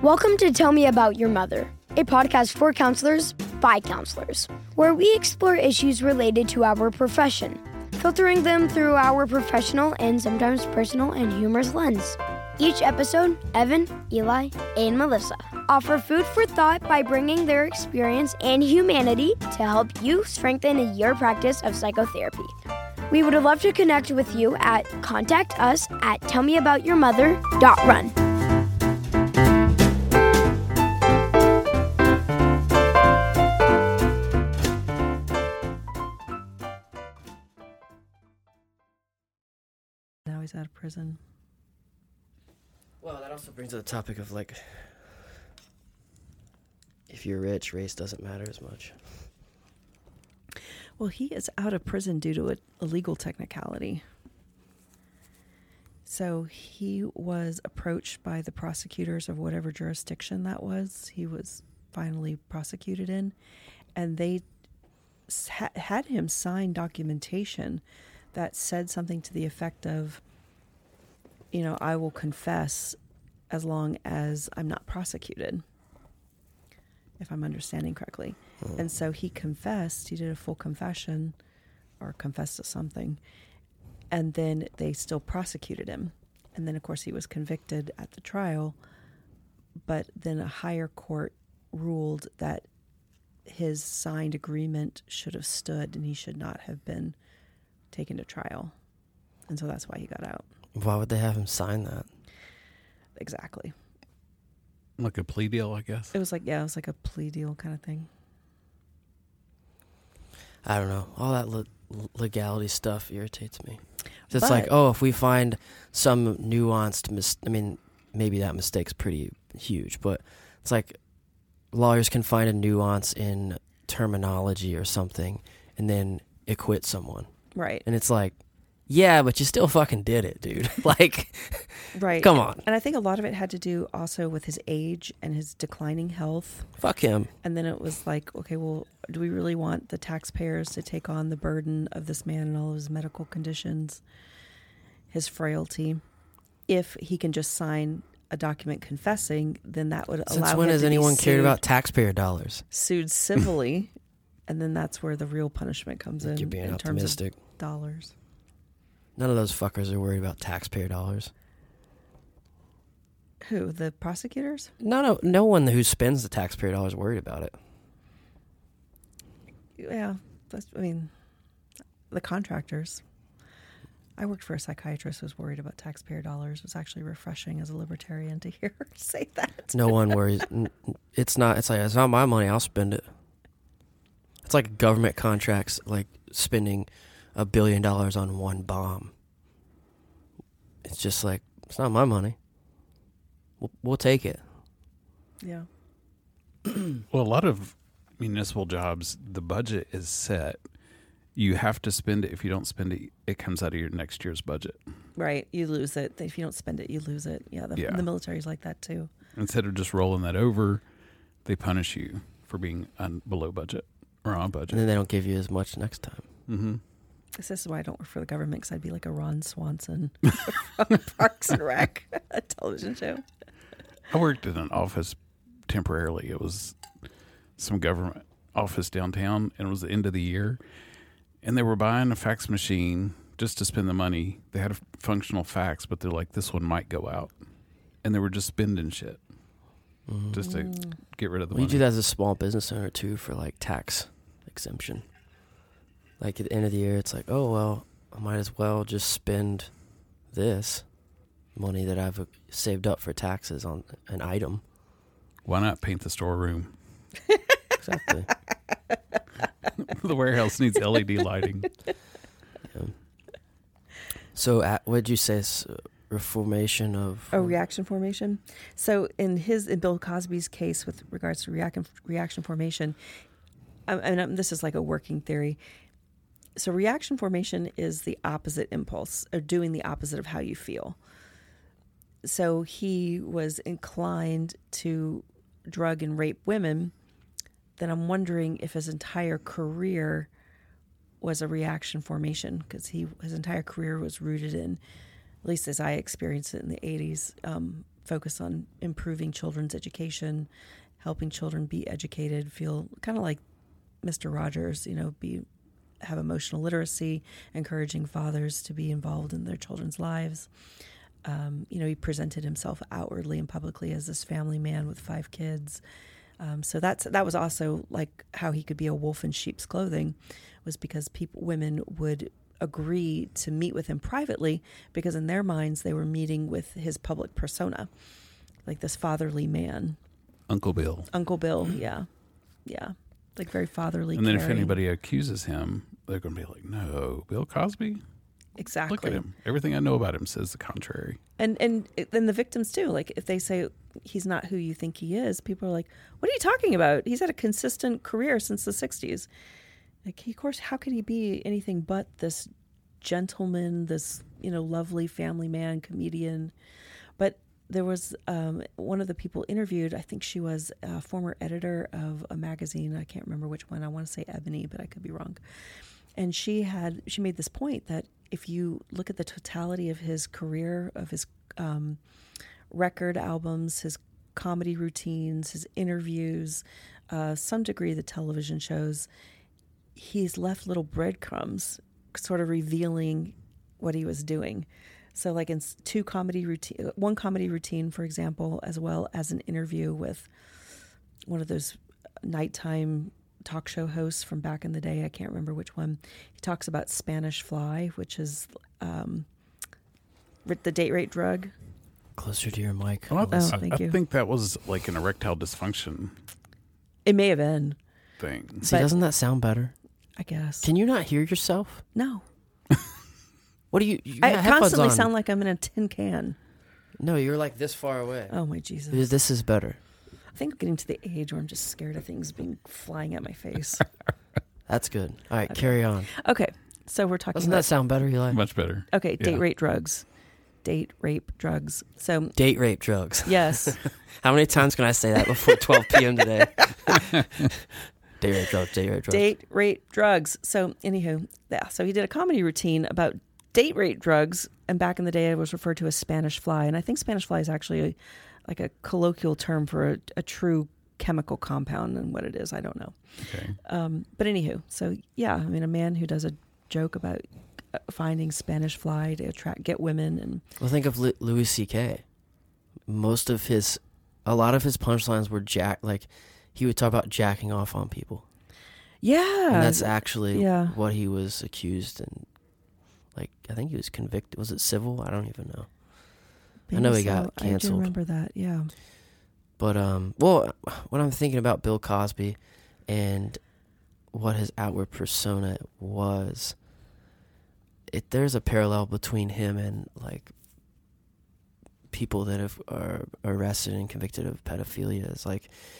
Welcome to Tell Me About Your Mother, a podcast for counselors by counselors, where we explore issues related to our profession, filtering them through our professional and sometimes personal and humorous lens. Each episode, Evan, Eli, and Melissa offer food for thought by bringing their experience and humanity to help you strengthen your practice of psychotherapy. We would love to connect with you at contact us at tellmeaboutyourmother.run. Now he's out of prison. Well, that also brings to the topic of, like, if you're rich, race doesn't matter as much. Well, he is out of prison due to a legal technicality. So he was approached by the prosecutors of whatever jurisdiction that was. He was finally prosecuted in, and they had him sign documentation that said something to the effect of, you know, I will confess as long as I'm not prosecuted, if I'm understanding correctly. And so he confessed, he did a full confession or confessed to something, and then they still prosecuted him. And then, of course, he was convicted at the trial, but then a higher court ruled that his signed agreement should have stood and he should not have been taken to trial. And so that's why he got out. Why would they have him sign that? Exactly. Like a plea deal, I guess. It was like a plea deal kind of thing. I don't know. All that legality stuff irritates me. It's But- like, oh, if we find some nuanced maybe that mistake's pretty huge, but it's like lawyers can find a nuance in terminology or something and then acquit someone. Right. And it's like, yeah, but you still fucking did it, dude. Like, Right. come on. And I think a lot of it had to do also with his age and his declining health. Fuck him. And then it was like, okay, well, do we really want the taxpayers to take on the burden of this man and all of his medical conditions, his frailty? If he can just sign a document confessing, then that would allow him to be Since when has anyone cared sued- about taxpayer dollars? sued civilly, and then that's where the real punishment comes in. You're being in optimistic. terms of dollars. None of those fuckers are worried about taxpayer dollars. Who? The prosecutors? No one who spends the taxpayer dollars is worried about it. Yeah, the contractors. I worked for a psychiatrist who was worried about taxpayer dollars. It was actually refreshing as a libertarian to hear her say that. No one worries. It's not my money. I'll spend it. It's like government contracts, like spending $1 billion on one bomb. It's just like, it's not my money. We'll take it. Yeah. Well, a lot of municipal jobs, the budget is set. You have to spend it. If you don't spend it, it comes out of your next year's budget. Right. You lose it. If you don't spend it, you lose it. Yeah. The military's like that too. Instead of just rolling that over, they punish you for being below budget or on budget. And then they don't give you as much next time. Mm-hmm. This is why I don't work for the government, because I'd be like a Ron Swanson from Parks and Rec, a television show. I worked in an office temporarily. It was some government office downtown, and it was the end of the year. And they were buying a fax machine just to spend the money. They had a functional fax, but they're like, this one might go out. And they were just spending shit just to get rid of the Well, you money. do that as a small business owner, too, for, like, tax exemption. Like, at the end of the year, it's like, oh, well, I might as well just spend this money that I've saved up for taxes on an item. Why not paint the storeroom? Exactly. The warehouse needs LED lighting. Yeah. So, what did you say? Reformation of... reaction formation. So in Bill Cosby's case with regards to reaction formation, this is like a working theory. So reaction formation is the opposite impulse, or doing the opposite of how you feel. So he was inclined to drug and rape women. Then I'm wondering if his entire career was a reaction formation, because his entire career was rooted in, at least as I experienced it in the 80s, focus on improving children's education, helping children be educated, feel kind of like Mr. Rogers, have emotional literacy, encouraging fathers to be involved in their children's lives. He presented himself outwardly and publicly as this family man with 5 kids. So that was also like how he could be a wolf in sheep's clothing, was because women would agree to meet with him privately because in their minds they were meeting with his public persona, like this fatherly man. Uncle Bill. Yeah. Like very fatherly. And then caring. if anybody accuses him, they're going to be like, no, Bill Cosby? Exactly. Look at him. Everything I know about him says the contrary. And then the victims too. Like if they say he's not who you think he is, people are like, "What are you talking about? He's had a consistent career since the '60s. Like, of course, how could he be anything but this gentleman, this lovely family man, comedian?" But there was one of the people interviewed. I think she was a former editor of a magazine. I can't remember which one. I want to say Ebony, but I could be wrong. And she made this point that if you look at the totality of his career, of his record albums, his comedy routines, his interviews, some degree the television shows, he's left little breadcrumbs sort of revealing what he was doing. So like in one comedy routine, for example, as well as an interview with one of those nighttime talk show hosts from back in the day. I can't remember which one. He talks about Spanish fly, which is the date rape drug. Closer to your mic. Well, thank you. I think that was like an erectile dysfunction It may have been, thing. See, doesn't that sound better? I guess. Can you not hear yourself? No. What do you I got headphones constantly on. sound like I'm in a tin can. No, you're like this far away. Oh, my Jesus. This is better. I think I'm getting to the age where I'm just scared of things flying at my face. That's good. All right, Okay. carry on. Okay, so we're talking Doesn't about... that sound better, Eli? Much better. Okay, Yeah. date rape drugs. Date rape drugs. So, Date rape drugs. yes. How many times can I say that before 12 p.m. today? Date rape drugs, date rape drugs. Date rape drugs. So, anywho, yeah. So he did a comedy routine about date rape drugs, and back in the day it was referred to as Spanish fly. And I think Spanish fly is actually like a colloquial term for a true chemical compound, and what it is, I don't know. Okay. But anywho, so yeah, I mean, a man who does a joke about finding Spanish fly to get women, and Well, think of Louis C.K. A lot of his punchlines were he would talk about jacking off on people. yeah, And that's actually yeah. what he was accused and, I think he was convicted. Was it civil? I don't even know. I know he got I do canceled. remember that. Yeah. But, when I'm thinking about Bill Cosby and what his outward persona was, there's a parallel between him and, people that are arrested and convicted of pedophilia. It's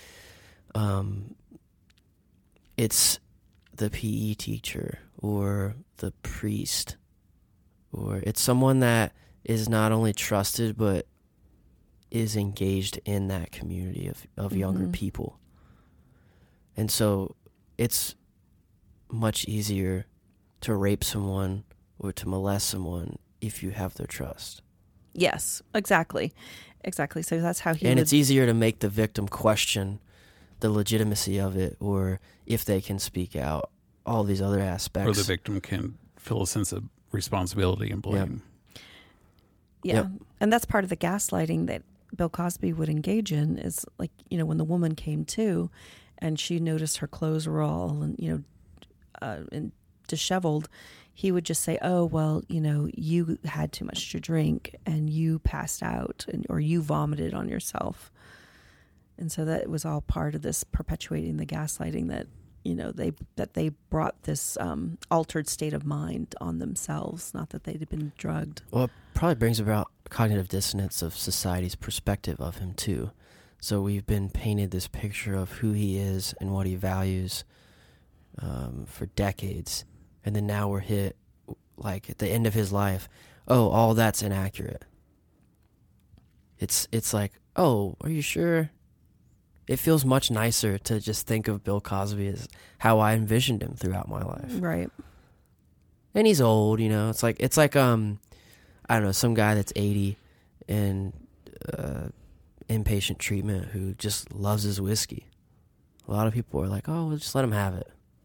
it's the PE teacher or the priest, or it's someone that is not only trusted but is engaged in that community of younger Mhm. people. And so it's much easier to rape someone or to molest someone if you have their trust. Yes, exactly. So that's how he And would, it's easier to make the victim question the legitimacy of it, or if they can speak out, all these other aspects. Or the victim can feel a sense of responsibility and blame. yeah. Yep. And that's part of the gaslighting that Bill Cosby would engage in, is when the woman came to and she noticed her clothes were all and disheveled, he would just say, "Oh, well, you had too much to drink and you passed out, or you vomited on yourself." And so that was all part of this perpetuating the gaslighting that they brought this altered state of mind on themselves, not that they'd been drugged. Well, it probably brings about cognitive dissonance of society's perspective of him too. So we've been painted this picture of who he is and what he values for decades, and then now we're hit at the end of his life. Oh, all that's inaccurate. It's like, oh, are you sure? It feels much nicer to just think of Bill Cosby as how I envisioned him throughout my life. Right. And he's old, It's like I don't know, some guy that's 80 and inpatient treatment who just loves his whiskey. A lot of people are like, oh, we'll just let him have it.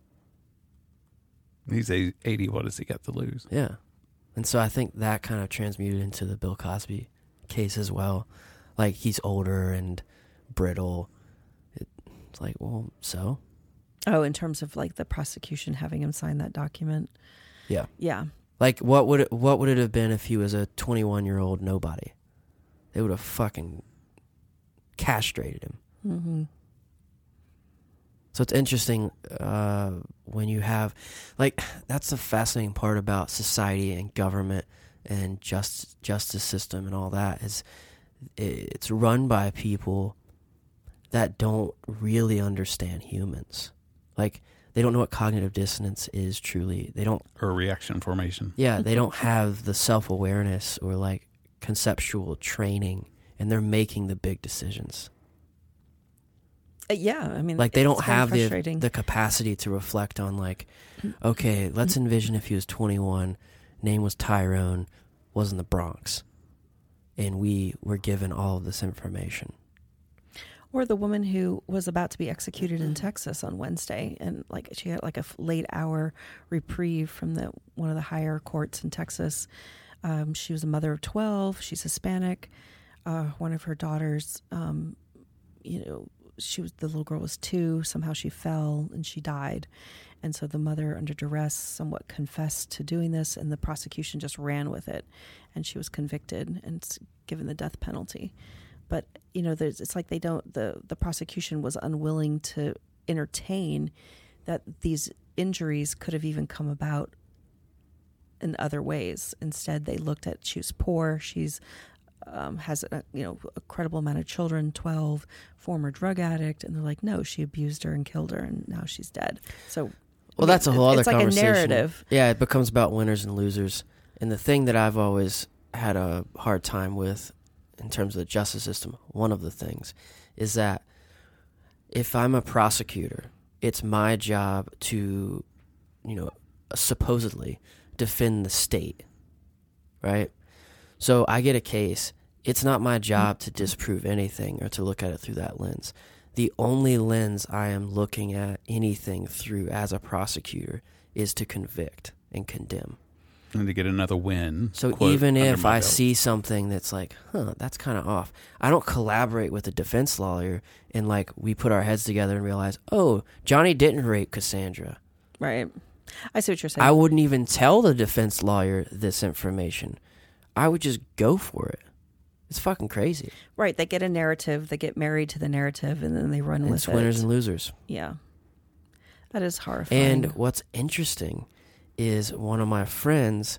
He's 80. What does he got to lose? Yeah. And so I think that kind of transmuted into the Bill Cosby case as well. Like, he's older and brittle. It's like, well, so? Oh, in terms of like the prosecution having him sign that document. Yeah. Yeah. Like, what would it have been if he was a 21-year-old nobody? They would have fucking castrated him. Mm-hmm. So it's interesting when you have, like, that's the fascinating part about society and government and justice system and all that is it's run by people that don't really understand humans. Like, they don't know what cognitive dissonance is truly. They don't... Or reaction formation. Yeah, they don't have the self-awareness or, like, conceptual training, and they're making the big decisions. Yeah, I mean, like, they don't have frustrating. the capacity to reflect on, like, okay, let's envision if he was 21, name was Tyrone, was in the Bronx, and we were given all of this information. Or the woman who was about to be executed in Texas on Wednesday, and like she had like a late hour reprieve from one of the higher courts in Texas. She was a mother of 12. She's Hispanic. One of her daughters, the little girl was 2. Somehow she fell and she died. And so the mother, under duress, somewhat confessed to doing this, and the prosecution just ran with it. And she was convicted and given the death penalty. But, it's like the prosecution was unwilling to entertain that these injuries could have even come about in other ways. Instead, they looked at, she was poor, she's has a credible amount of children, 12, former drug addict, and they're like, no, she abused her and killed her, and now she's dead. So, well, that's a whole other conversation. It's like a narrative. Yeah, it becomes about winners and losers. And the thing that I've always had a hard time with in terms of the justice system, one of the things is that if I'm a prosecutor, it's my job to, supposedly defend the state, right? So I get a case. It's not my job to disprove anything or to look at it through that lens. The only lens I am looking at anything through as a prosecutor is to convict and condemn. And to get another win. So even if I see something that's like, that's kind of off, I don't collaborate with the defense lawyer and like we put our heads together and realize, oh, Johnny didn't rape Cassandra. Right. I see what you're saying. I wouldn't even tell the defense lawyer this information. I would just go for it. It's fucking crazy. Right. They get a narrative, they get married to the narrative, and then they run with it. It's winners and losers. Yeah. That is horrifying. And what's interesting is one of my friends,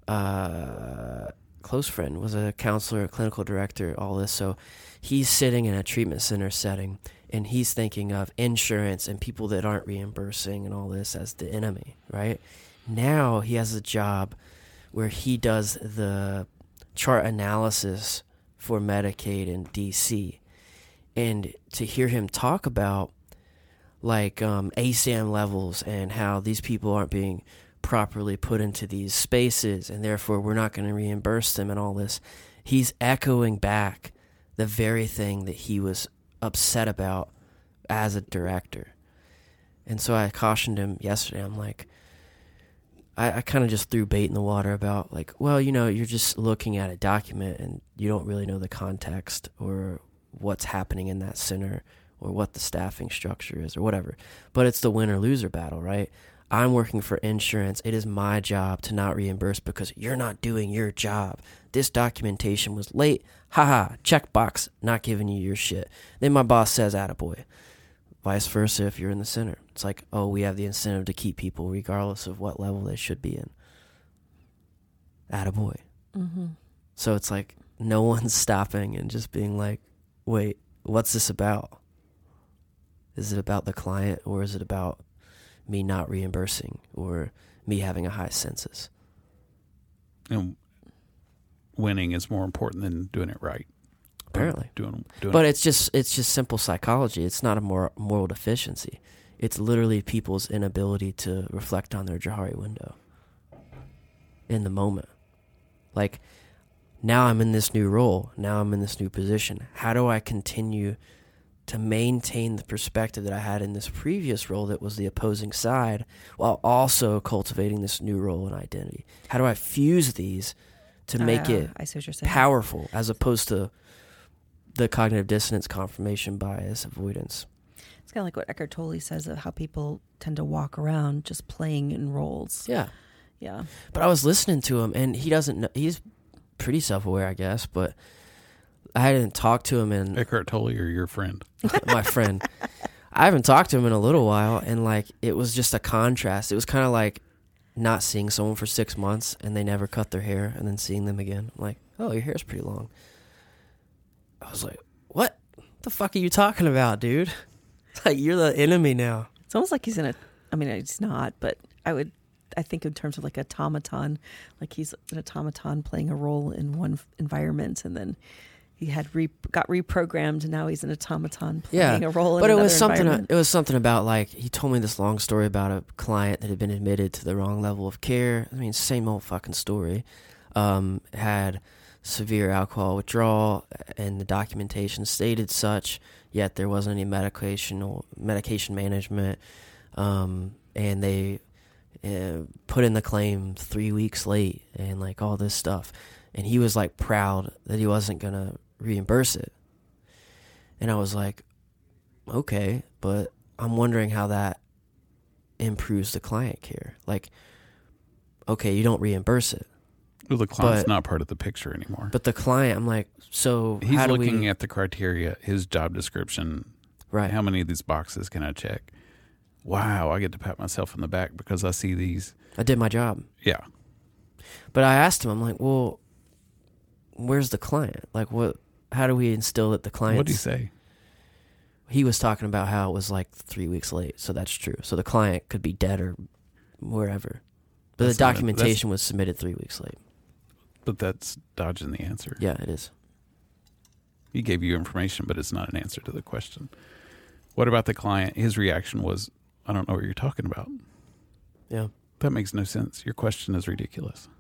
close friend, was a counselor, clinical director, all this. So he's sitting in a treatment center setting, and he's thinking of insurance and people that aren't reimbursing and all this as the enemy, right? Now he has a job where he does the chart analysis for Medicaid in D.C. And to hear him talk about like ASAM levels and how these people aren't being properly put into these spaces and therefore we're not going to reimburse them and all this, he's echoing back the very thing that he was upset about as a director. And so I cautioned him yesterday. I'm like, I kind of just threw bait in the water about like, well, you're just looking at a document and you don't really know the context or what's happening in that center or what the staffing structure is or whatever. But it's the win or loser battle, right? I'm working for insurance. It is my job to not reimburse because you're not doing your job. This documentation was late. Haha, checkbox, not giving you your shit. Then my boss says, attaboy. Vice versa if you're in the center. It's like, oh, we have the incentive to keep people regardless of what level they should be in. Attaboy. Mm-hmm. So it's like no one's stopping and just being like, wait, what's this about? Is it about the client or is it about me not reimbursing or me having a high census? And winning is more important than doing it right. Apparently. Doing but it's just simple psychology. It's not a moral deficiency. It's literally people's inability to reflect on their Johari window in the moment. Like, now I'm in this new role. Now I'm in this new position. How do I continue to maintain the perspective that I had in this previous role that was the opposing side while also cultivating this new role and identity? How do I fuse these to make it I see what you're saying. powerful as opposed to the cognitive dissonance, confirmation bias, avoidance? It's kind of like what Eckhart Tolle says of how people tend to walk around just playing in roles. Yeah. Yeah. But I was listening to him, and he doesn't know. He's pretty self-aware, I guess, but I hadn't talked to him in... Eckhart Tolle or your friend? My friend. I haven't talked to him in a little while, and like it was just a contrast. It was kind of like not seeing someone for 6 months, and they never cut their hair, and then seeing them again. I'm like, oh, your hair's pretty long. I was like, what the fuck are you talking about, dude? It's like, you're the enemy now. It's almost like he's in a, I mean, it's not, but I think in terms of like automaton, like he's an automaton playing a role in one environment, and then he got reprogrammed, and now he's an automaton playing a role in another environment. It was something about, like, he told me this long story about a client that had been admitted to the wrong level of care. I mean, same old fucking story. Had severe alcohol withdrawal, and the documentation stated such, yet there wasn't any medication management, and they put in the claim 3 weeks late, and like all this stuff, and he was like proud that he wasn't gonna reimburse it. And I was like, okay, but I'm wondering how that improves the client care. Like, okay, you don't reimburse it. Well, the client's not part of the picture anymore. But the client, I'm like, so he's how do looking we... at the criteria, his job description. Right. How many of these boxes can I check? Wow, I get to pat myself on the back because I see these. I did my job. Yeah. But I asked him, I'm like, well, where's the client? Like, how do we instill that the client... What did he say? He was talking about how it was like 3 weeks late, so that's true. So the client could be dead or wherever. But the documentation was submitted 3 weeks late. But that's dodging the answer. Yeah, it is. He gave you information, but it's not an answer to the question. What about the client? His reaction was, I don't know what you're talking about. Yeah. That makes no sense. Your question is ridiculous.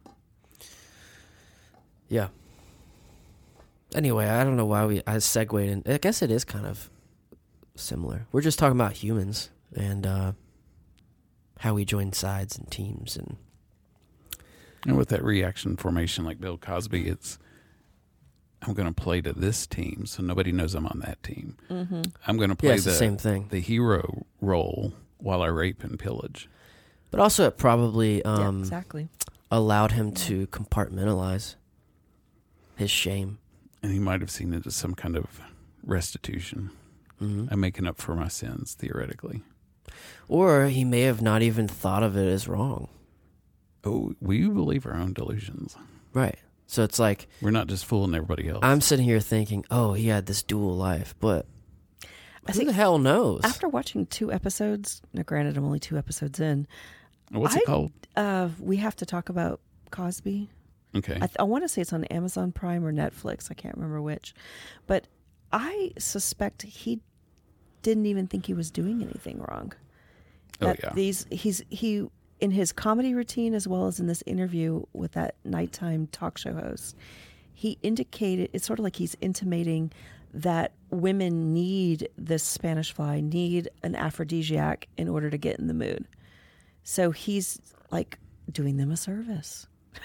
Yeah. Anyway, I don't know why I segued in. I guess it is kind of similar. We're just talking about humans and how we join sides and teams. And with that reaction formation like Bill Cosby, it's, I'm going to play to this team so nobody knows I'm on that team. Mm-hmm. I'm going to play the same thing. The hero role while I rape and pillage. But also it probably exactly. allowed him to compartmentalize his shame. And he might have seen it as some kind of restitution. Mm-hmm. I'm making up for my sins, theoretically. Or he may have not even thought of it as wrong. Oh, we believe our own delusions. Right. So it's like... We're not just fooling everybody else. I'm sitting here thinking, oh, he had this dual life, but who the hell knows? After watching 2 episodes, now granted I'm only 2 episodes in. What's it called? We have to talk about Cosby. Okay. I want to say it's on Amazon Prime or Netflix. I can't remember which. But I suspect he didn't even think he was doing anything wrong. That he in his comedy routine as well as in this interview with that nighttime talk show host, he indicated, it's sort of like he's intimating that women need this Spanish fly, need an aphrodisiac in order to get in the mood. So he's like doing them a service.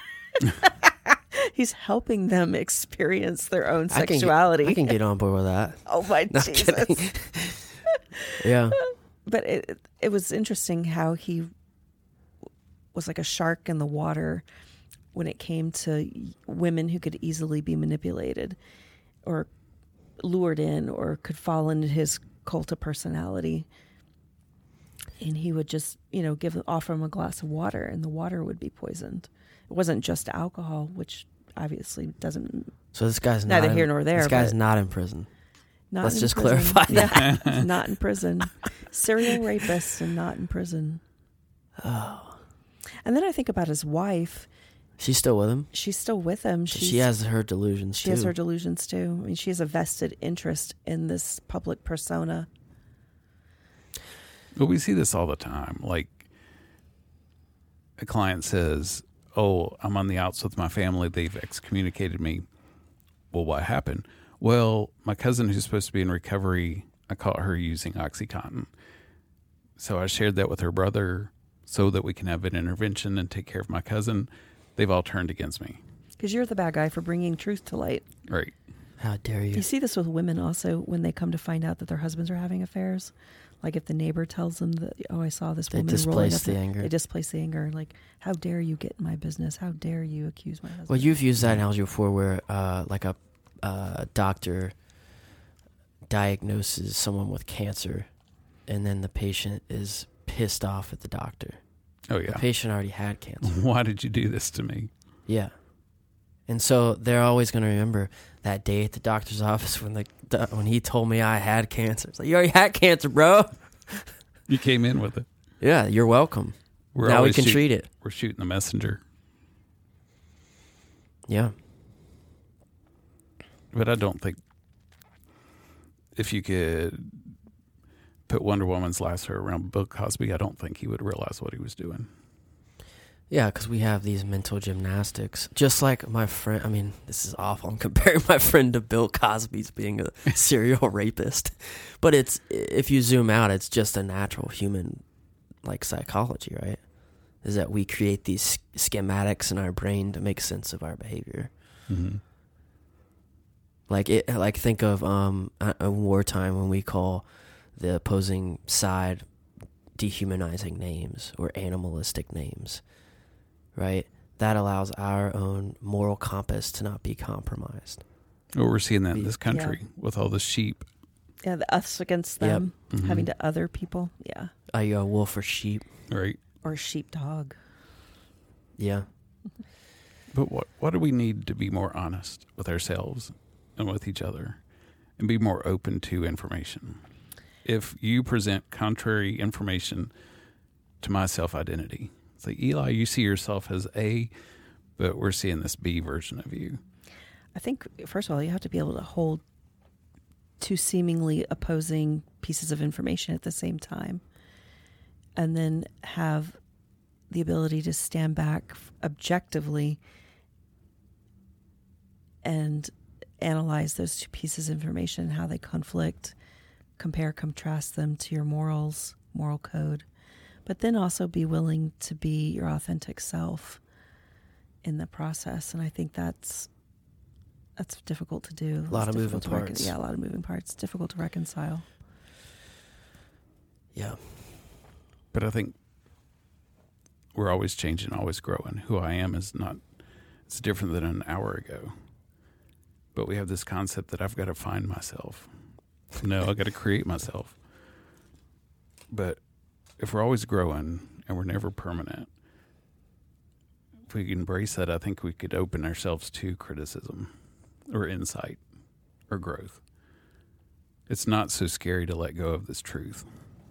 He's helping them experience their own sexuality. I can get on board with that. Oh my Jesus. Yeah. But it was interesting how he was like a shark in the water when it came to women who could easily be manipulated or lured in or could fall into his cult of personality. And he would just, offer them a glass of water and the water would be poisoned. It wasn't just alcohol, which obviously doesn't. So this guy's neither here nor there. This guy's not in prison. Let's just clarify that. Yeah, not in prison. Serial rapist and not in prison. Oh. And then I think about his wife. She's still with him? She's still with him. She has her delusions, too. She has her delusions, too. I mean, she has a vested interest in this public persona. But we see this all the time. Like, a client says, oh, I'm on the outs with my family. They've excommunicated me. Well, what happened? Well, my cousin who's supposed to be in recovery, I caught her using OxyContin. So I shared that with her brother so that we can have an intervention and take care of my cousin. They've all turned against me. Because you're the bad guy for bringing truth to light. Right. How dare you? You see this with women also when they come to find out that their husbands are having affairs. Like if the neighbor tells them that, oh, I saw this They woman rolling displace up. the anger. They displace the anger. Like, how dare you get in my business? How dare you accuse my husband? Well, you've used that analogy before where like a doctor diagnoses someone with cancer and then the patient is pissed off at the doctor. Oh, yeah. The patient already had cancer. Why did you do this to me? Yeah. And so they're always going to remember that day at the doctor's office when when he told me I had cancer. It's like, you already had cancer, bro. You came in with it. Yeah, you're welcome. We're now we always can treat it. We're shooting the messenger. Yeah. But I don't think if you could put Wonder Woman's lasso around Bill Cosby, I don't think he would realize what he was doing. Yeah, because we have these mental gymnastics. Just like my friend, I mean, this is awful. I'm comparing my friend to Bill Cosby's being a serial rapist. But it's, if you zoom out, it's just a natural human, like, psychology, right? Is that we create these schematics in our brain to make sense of our behavior. Mm-hmm. Like think of a wartime when we call the opposing side dehumanizing names or animalistic names, right? That allows our own moral compass to not be compromised. Well, we're seeing that in this country with all the sheep. Yeah, the us against them, Mm-hmm. having to other people. Yeah. Are you a wolf or sheep? Right. Or sheepdog. Yeah. But what do we need to be more honest with ourselves and with each other and be more open to information? If you present contrary information to my self-identity, it's like, Eli, you see yourself as A, but we're seeing this B version of you. I think, first of all, you have to be able to hold two seemingly opposing pieces of information at the same time, and then have the ability to stand back objectively and analyze those two pieces of information, how they conflict, compare, contrast them to your morals, moral code, but then also be willing to be your authentic self in the process. And I think that's difficult to do. A lot of moving parts. Yeah, a lot of moving parts. It's difficult to reconcile. Yeah. But I think we're always changing, always growing. Who I am is not, it's different than an hour ago. But we have this concept that I've got to find myself. No, I've got to create myself. But if we're always growing and we're never permanent, if we embrace that, I think we could open ourselves to criticism or insight or growth. It's not so scary to let go of this truth.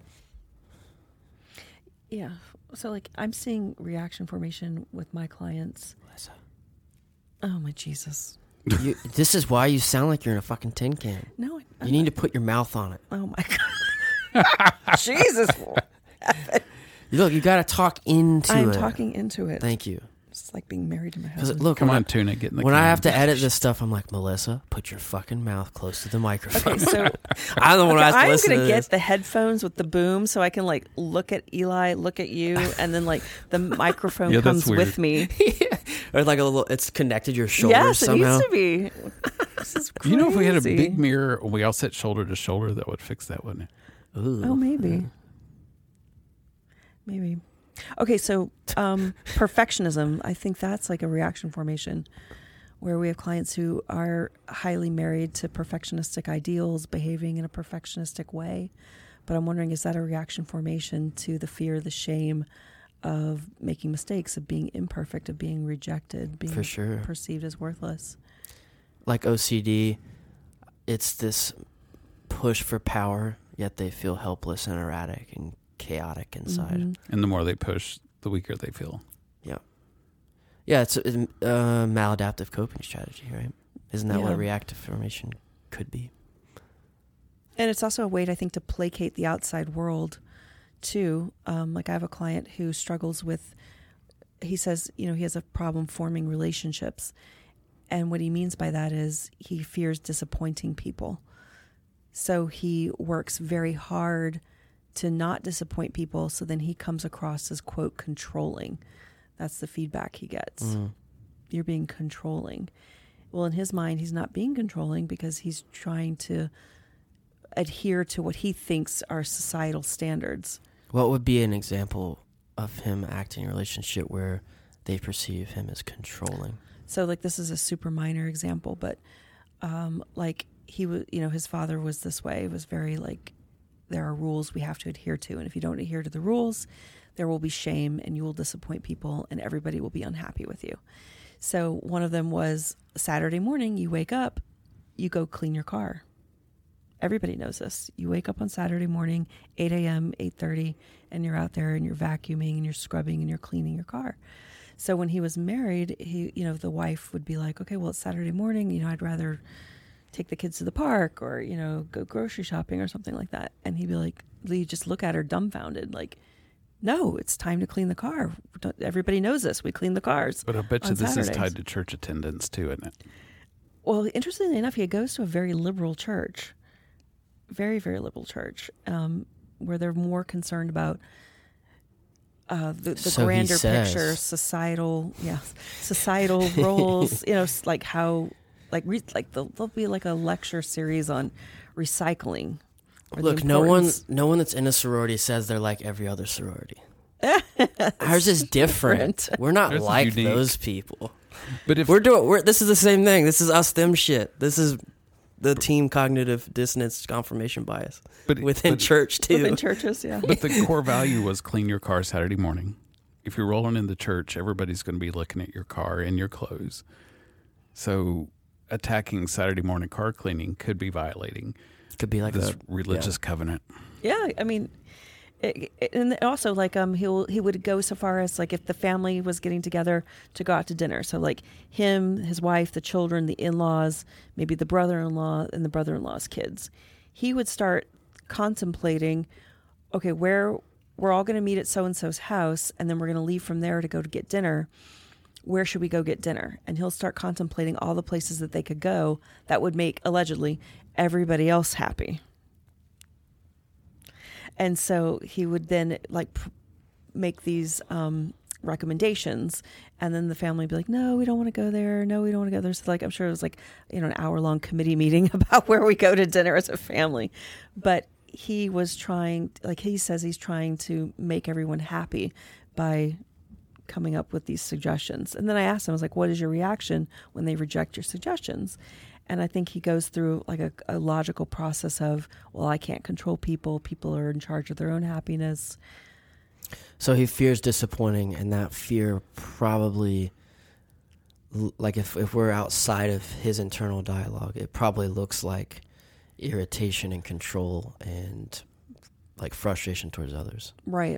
Yeah. So, like, I'm seeing reaction formation with my clients. Oh, my Jesus. This is why you sound like you're in a fucking tin can. No. You need to put your mouth on it. Oh, my God. Jesus. Look, you got to talk into it. I'm talking into it. Thank you. It's like being married to my Because husband. look, Come on, Tuna, get in the when I can. have to edit this stuff, I'm like, Melissa, put your fucking mouth close to the microphone. Okay, so I'm the one who has to I'm listen going to to get this. the headphones with the boom so I can, like, look at Eli, look at you, and then, like, the microphone Yeah, that's comes weird. with me. Or like a little, it's connected to your shoulders Yes, it somehow. needs to be. This is crazy. You know, if we had a big mirror and we all sat shoulder to shoulder, that would fix that, wouldn't it? Ooh. Oh, maybe. Maybe. Okay, so perfectionism, I think that's like a reaction formation where we have clients who are highly married to perfectionistic ideals, behaving in a perfectionistic way. But I'm wondering, is that a reaction formation to the fear, the shame of making mistakes, of being imperfect, of being rejected, being For sure. perceived as worthless? Like OCD, it's this push for power, yet they feel helpless and erratic and chaotic inside. Mm-hmm. And the more they push, the weaker they feel. Yeah. Yeah, it's a maladaptive coping strategy, right? Isn't that Yeah. what reactive formation could be? And it's also a way, I think, to placate the outside world, too. Like I have a client who struggles with he says, he has a problem forming relationships. And what he means by that is he fears disappointing people. So he works very hard to not disappoint people. So then he comes across as, quote, controlling. That's the feedback he gets. You're being controlling. Well, in his mind, he's not being controlling because he's trying to adhere to what he thinks are societal standards. What would be an example of him acting in a relationship where they perceive him as controlling? So, like, this is a super minor example, but like he was, his father was this way. It was very like, there are rules we have to adhere to. And if you don't adhere to the rules, there will be shame and you will disappoint people and everybody will be unhappy with you. So one of them was Saturday morning, you wake up, you go clean your car. Everybody knows this. You wake up on Saturday morning, 8 a.m., 8:30, and you're out there and you're vacuuming and you're scrubbing and you're cleaning your car. So when he was married, the wife would be like, okay, well, it's Saturday morning, I'd rather take the kids to the park or, go grocery shopping or something like that. And he'd be like, you just look at her dumbfounded, like, no, it's time to clean the car. Everybody knows this. We clean the cars. But I bet you this Saturdays. is tied to church attendance too, isn't it? Well, interestingly enough, he goes to a very liberal church, very, very liberal church, where they're more concerned about the So grander he says. picture, societal roles. Like how, there'll be like a lecture series on recycling. or the Look, no one importance- that's in a sorority says they're like every other sorority. Ours is different. We're not Ours is like unique. those people. But if This is the same thing. This is us them shit. This is the team cognitive dissonance confirmation bias within church too. within churches, yeah. but the core value was clean your car Saturday morning. If you're rolling in the church, everybody's going to be looking at your car and your clothes. So attacking Saturday morning car cleaning could be violating Could be like this a religious covenant. Yeah, I mean, and also like he would go so far as like if the family was getting together to go out to dinner, so like him, his wife, the children, the in-laws, maybe the brother-in-law and the brother-in-law's kids, he would start contemplating, okay, we're all going to meet at so-and-so's house and then we're going to leave from there to go to get dinner. Where should we go get dinner? And he'll start contemplating all the places that they could go that would make, allegedly, everybody else happy. And so he would then make these recommendations, and then the family would be like, no, we don't want to go there. No, we don't want to go there. So like, I'm sure it was like, an hour-long committee meeting about where we go to dinner as a family. But he was trying, like he says, he's trying to make everyone happy by coming up with these suggestions. And then I asked him, I was like, what is your reaction when they reject your suggestions? And I think he goes through like a logical process of, well, I can't control people. People are in charge of their own happiness. So he fears disappointing, and that fear probably, like if we're outside of his internal dialogue, it probably looks like irritation and control and like frustration towards others. Right.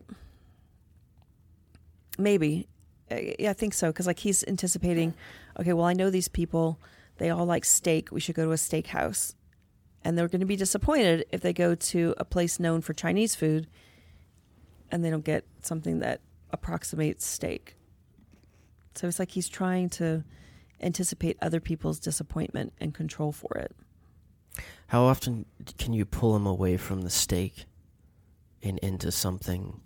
Maybe. Yeah, I think so. Because like he's anticipating, okay, well, I know these people, they all like steak. We should go to a steakhouse. And they're going to be disappointed if they go to a place known for Chinese food and they don't get something that approximates steak. So it's like he's trying to anticipate other people's disappointment and control for it. How often can you pull him away from the steak and into something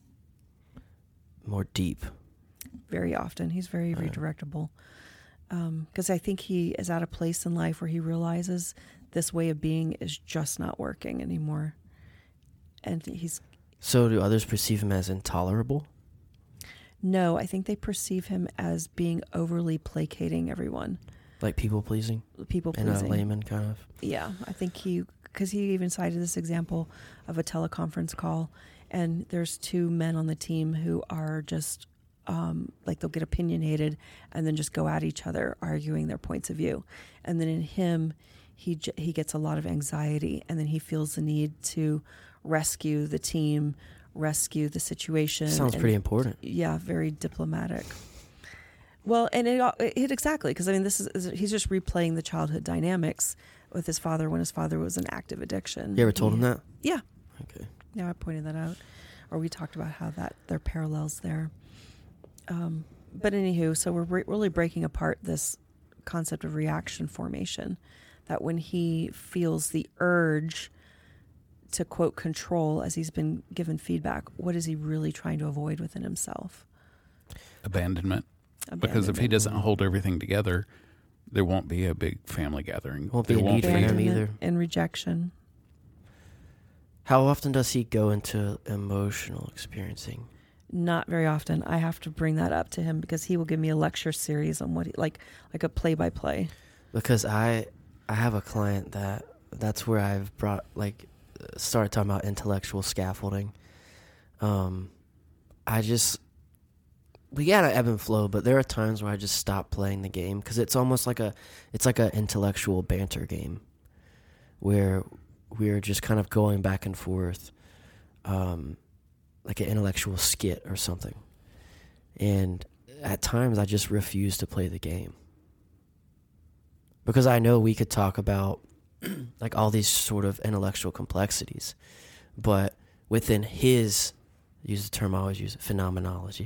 more deep? Very often. He's very redirectable. Because I think he is at a place in life where he realizes this way of being is just not working anymore. And So do others perceive him as intolerable? No, I think they perceive him as being overly placating everyone. Like people pleasing? People In a pleasing. layman kind of? Yeah, I think because he even cited this example of a teleconference call, and there's two men on the team who are just like they'll get opinionated and then just go at each other, arguing their points of view. And then in him, he gets a lot of anxiety, and then he feels the need to rescue the team, rescue the situation. Sounds pretty important. Yeah, very diplomatic. Well, and it exactly, because I mean, he's just replaying the childhood dynamics with his father when his father was an active addiction. You ever told him that? Yeah. Okay. Yeah, I pointed that out, or we talked about how there are parallels there. But anywho, so we're really breaking apart this concept of reaction formation, that when he feels the urge to, quote, control as he's been given feedback, what is he really trying to avoid within himself? Abandonment. Because if he doesn't hold everything together, there won't be a big family gathering. Won't be a need for him either. And rejection. How often does he go into emotional experiencing? Not very often. I have to bring that up to him because he will give me a lecture series on what he, like a play-by-play. Because I have a client that's where I've brought, like, started talking about intellectual scaffolding. We gotta ebb and flow, but there are times where I just stop playing the game because it's almost like a intellectual banter game where we're just kind of going back and forth, like an intellectual skit or something. And at times I just refuse to play the game because I know we could talk about like all these sort of intellectual complexities, but within his, use the term I always use, phenomenology,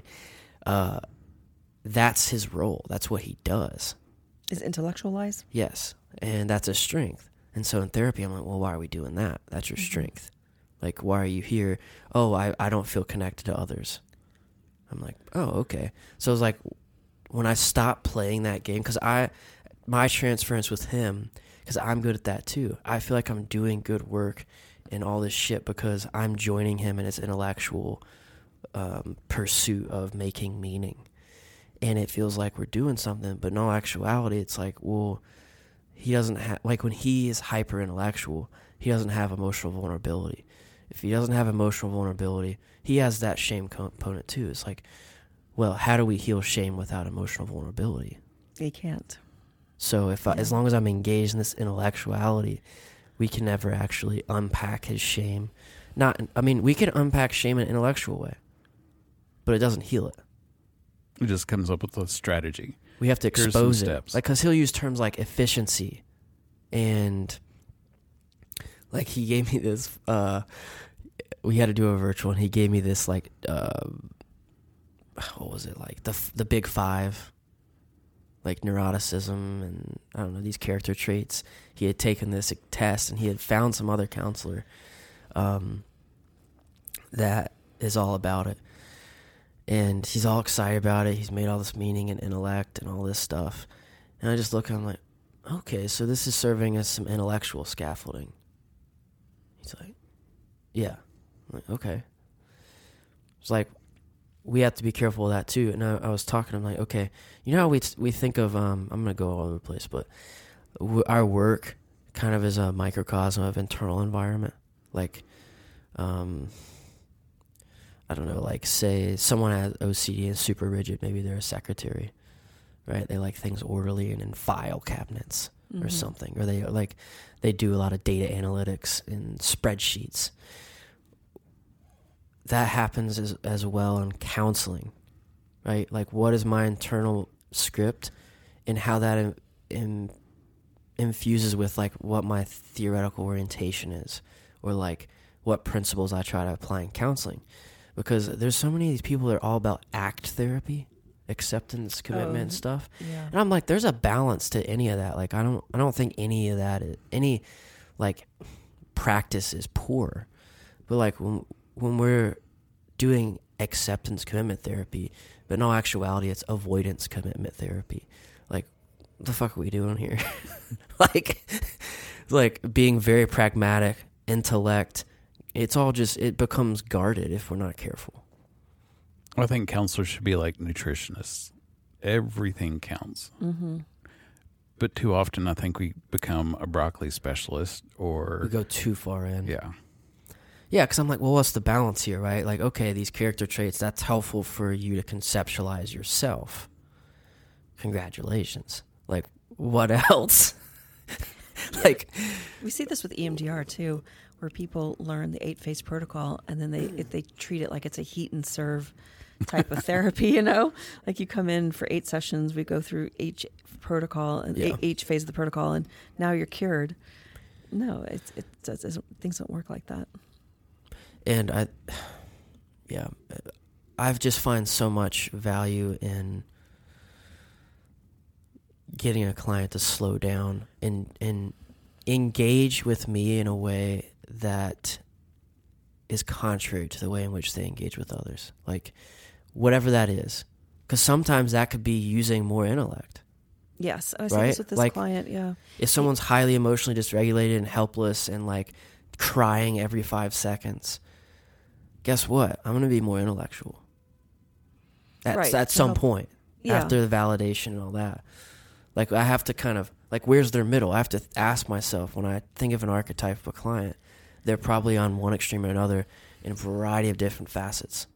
that's his role. That's what he does. Is intellectualize? Yes. And that's a strength. And so in therapy, I'm like, well, why are we doing that? That's your strength. Like, why are you here? Oh, I don't feel connected to others. I'm like, oh, okay. So it's like, when I stop playing that game, because my transference with him, because I'm good at that too. I feel like I'm doing good work in all this shit because I'm joining him in his intellectual pursuit of making meaning. And it feels like we're doing something, but in all actuality, it's like, well, he doesn't have, like when he is hyper intellectual, he doesn't have emotional vulnerability. If he doesn't have emotional vulnerability, he has that shame component too. It's like, well, how do we heal shame without emotional vulnerability? He can't. So as long as I'm engaged in this intellectuality, we can never actually unpack his shame. We can unpack shame in an intellectual way, but it doesn't heal it. It just comes up with a strategy. We have to Here's expose some it. steps. Like, because he'll use terms like efficiency. And, like, he gave me this, we had to do a virtual, and he gave me this, like, what was it, like, the big five, like, neuroticism and, I don't know, these character traits. He had taken this test, and he had found some other counselor that is all about it. And he's all excited about it. He's made all this meaning and intellect and all this stuff. And I just look and I'm like, okay, so this is serving as some intellectual scaffolding. He's like, yeah. I'm like, okay. It's like, we have to be careful of that too. And I was talking, I'm like, okay, you know how we think of, I'm going to go all over the place, but our work kind of is a microcosm of internal environment. Like, I don't know, like say someone has OCD and super rigid, maybe they're a secretary, right? They like things orderly and in file cabinets or something, or they do a lot of data analytics in spreadsheets. That happens as well in counseling, right? Like, what is my internal script and how that infuses with like what my theoretical orientation is, or like what principles I try to apply in counseling. Because there's so many of these people that are all about ACT therapy, acceptance, commitment, and stuff. Yeah. And I'm like, there's a balance to any of that. Like, I don't think any of that any like practice is poor. But like when we're doing acceptance commitment therapy, but in all actuality, it's avoidance commitment therapy. Like, what the fuck are we doing here? like being very pragmatic, intellect. It's all just, it becomes guarded if we're not careful. I think counselors should be like nutritionists. Everything counts. Mm-hmm. But too often I think we become a broccoli specialist or... We go too far in. Yeah. Yeah, because I'm like, well, what's the balance here, right? Like, okay, these character traits, that's helpful for you to conceptualize yourself. Congratulations. Like, what else? Like, we see this with EMDR too, where people learn the 8-phase protocol and then they treat it like it's a heat and serve type of therapy, you know? Like, you come in for 8 sessions, we go through each protocol and each phase of the protocol, and now you're cured. No, things don't work like that. And I've just find so much value in getting a client to slow down and engage with me in a way that is contrary to the way in which they engage with others. Like, whatever that is. Because sometimes that could be using more intellect. Yes, I see right? this with this Like, client, yeah. If someone's highly emotionally dysregulated and helpless and, like, crying every 5 seconds, guess what? I'm going to be more intellectual. At some point, after the validation and all that. Like, I have to kind of, like, where's their middle? I have to ask myself, when I think of an archetype of a client, they're probably on one extreme or another in a variety of different facets.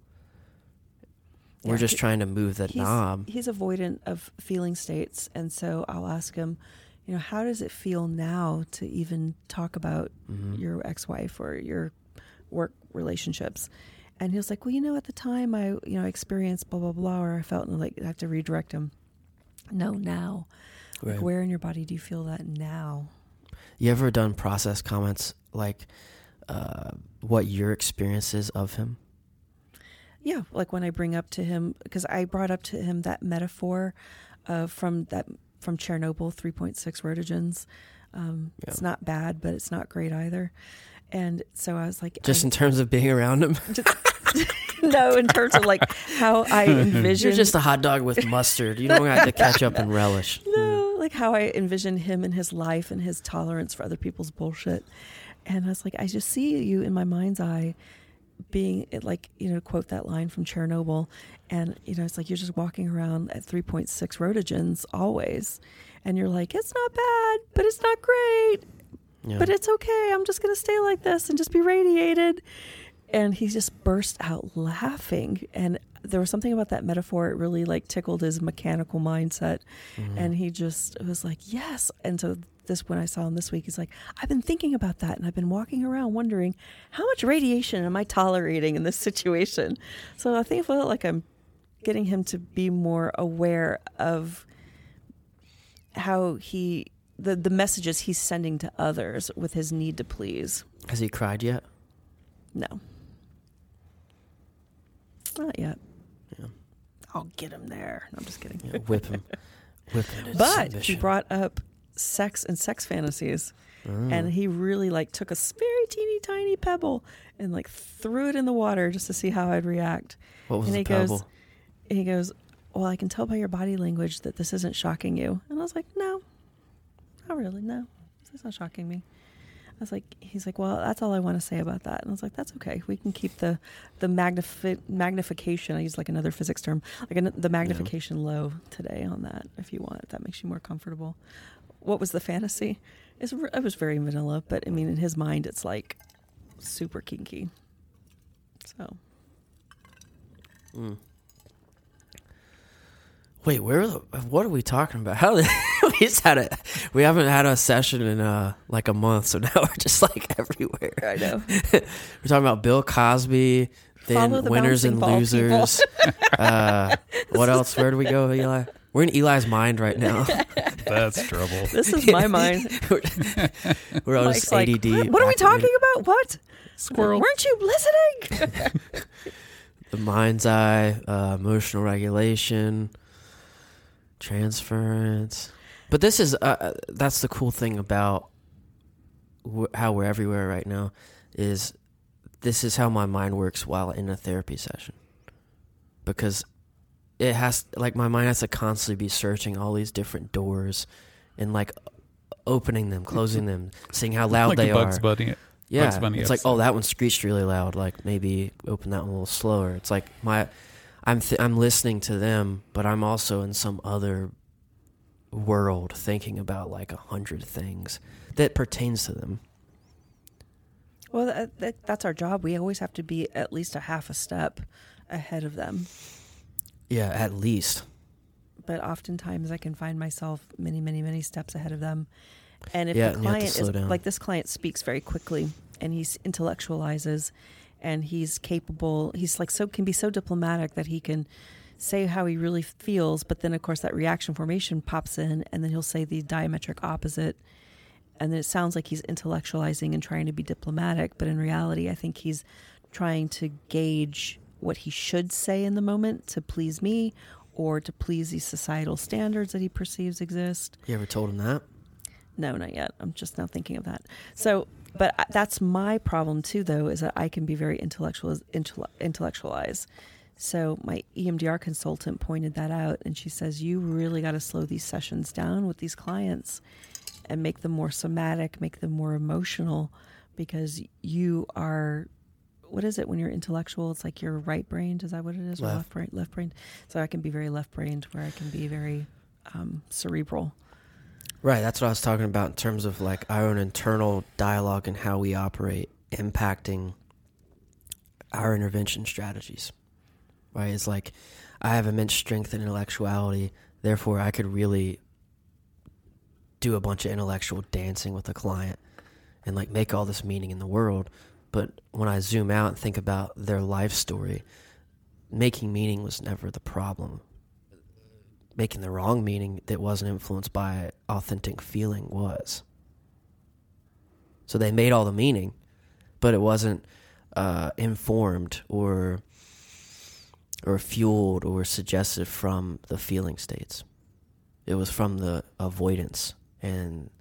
We're just trying to move that knob. He's avoidant of feeling states, and so I'll ask him, how does it feel now to even talk about your ex-wife or your work relationships? And he was like, well, at the time I, experienced blah, blah, blah, or I felt like I have to redirect him. No, now. Right. Like, where in your body do you feel that now? You ever done process comments like what your experience is of him? Yeah, like when I bring up to him, because I brought up to him that metaphor from Chernobyl, 3.6 rotogens. It's not bad, but it's not great either. And so I was like, just in terms of being around him. No, in terms of like how I envision. You're just a hot dog with mustard. You don't have to catch up and relish. No, like how I envision him and his life and his tolerance for other people's bullshit. And I was like, I just see you in my mind's eye being like, quote that line from Chernobyl. And, it's like you're just walking around at 3.6 rotogens always. And you're like, it's not bad, but it's not great. Yeah. But it's okay. I'm just going to stay like this and just be radiated. And he just burst out laughing. And there was something about that metaphor. It really like tickled his mechanical mindset. And he just was like, yes. And so when I saw him this week, he's like, I've been thinking about that. And I've been walking around wondering, how much radiation am I tolerating in this situation? So I feel like I'm getting him to be more aware of how the messages he's sending to others with his need to please. Has he cried yet? No. Not yet. Yeah. I'll get him there. No, I'm just kidding. Yeah, whip him. Into but submission. he brought up sex and sex fantasies. And he really like took a very teeny tiny pebble and like threw it in the water just to see how I'd react. What was and the pebble? He goes, well, I can tell by your body language that this isn't shocking you. And I was like, no, not really. No, it's not shocking me. I was like, he's like, well, that's all I want to say about that. And I was like, that's okay. We can keep the magnification. I use like another physics term, like the magnification low today on that, if you want. If that makes you more comfortable. What was the fantasy? It was very vanilla, but I mean, in his mind, it's like super kinky. So. Wait, what are we talking about? How we haven't had a session in like a month, so now we're just like everywhere. I know. We're talking about Bill Cosby, then winners and losers. What else? Where do we go, Eli? We're in Eli's mind right now. That's trouble. This is my mind. We're all just ADD. Like, what are we talking about? What? Squirrel. Weren't you listening? The mind's eye, emotional regulation, transference. But this is that's the cool thing about how we're everywhere right now, is this is how my mind works while in a therapy session. Because it has, like, my mind has to constantly be searching all these different doors and like opening them, closing them, seeing how loud like they a Bugs are. Bunny, Yeah, Bugs Bunny it's like, episode. oh, that one screeched really loud. Like, maybe open that one a little slower. It's like I'm listening to them, but I'm also in some other world thinking about like 100 things that pertains to them. Well, that's our job. We always have to be at least a half a step ahead of them. Yeah, at least. But oftentimes I can find myself many, many, many steps ahead of them. And if Yeah, the and you have to client slow is down. like, this client speaks very quickly and he intellectualizes and he's capable, he's like can be so diplomatic that he can say how he really feels, but then of course that reaction formation pops in and then he'll say the diametric opposite. And then it sounds like he's intellectualizing and trying to be diplomatic, but in reality I think he's trying to gauge what he should say in the moment to please me or to please these societal standards that he perceives exist. You ever told him that? No, not yet. I'm just now thinking of that. So, but that's my problem too, though, is that I can be very intellectualized. So my EMDR consultant pointed that out, and she says, you really got to slow these sessions down with these clients and make them more somatic, make them more emotional, because you are, what is it when you're intellectual? It's like you're right-brained. Is that what it is? Left. Or left-brained? So I can be very left-brained, where I can be very cerebral. Right, that's what I was talking about in terms of like our own internal dialogue and how we operate impacting our intervention strategies. Right, it's like I have immense strength in intellectuality, therefore I could really do a bunch of intellectual dancing with a client and like make all this meaning in the world. But when I zoom out and think about their life story, making meaning was never the problem. Making the wrong meaning that wasn't influenced by authentic feeling was. So they made all the meaning, but it wasn't informed or fueled or suggested from the feeling states. It was from the avoidance and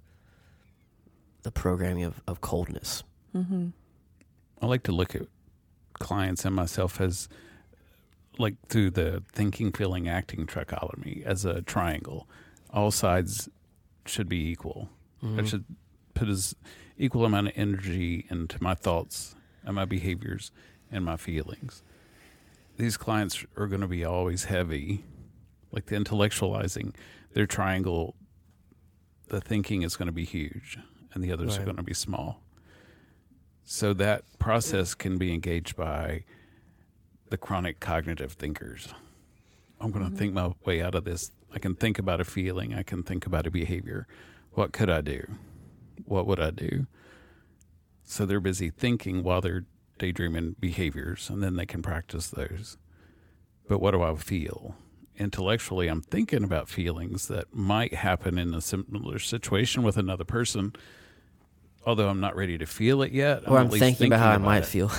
the programming of coldness. Mm-hmm. I like to look at clients and myself as like through the thinking, feeling, acting trichotomy as a triangle. All sides should be equal. Mm-hmm. I should put as equal amount of energy into my thoughts and my behaviors and my feelings. These clients are going to be always heavy, like the intellectualizing. Their triangle, the thinking is going to be huge, and the others Right. are going to be small. So that process can be engaged by the chronic cognitive thinkers. I'm going to think my way out of this. I can think about a feeling. I can think about a behavior. What could I do? What would I do? So they're busy thinking while they're daydreaming behaviors, and then they can practice those. But what do I feel? Intellectually, I'm thinking about feelings that might happen in a similar situation with another person, although I'm not ready to feel it yet. Or I'm at least thinking about how I might it. feel.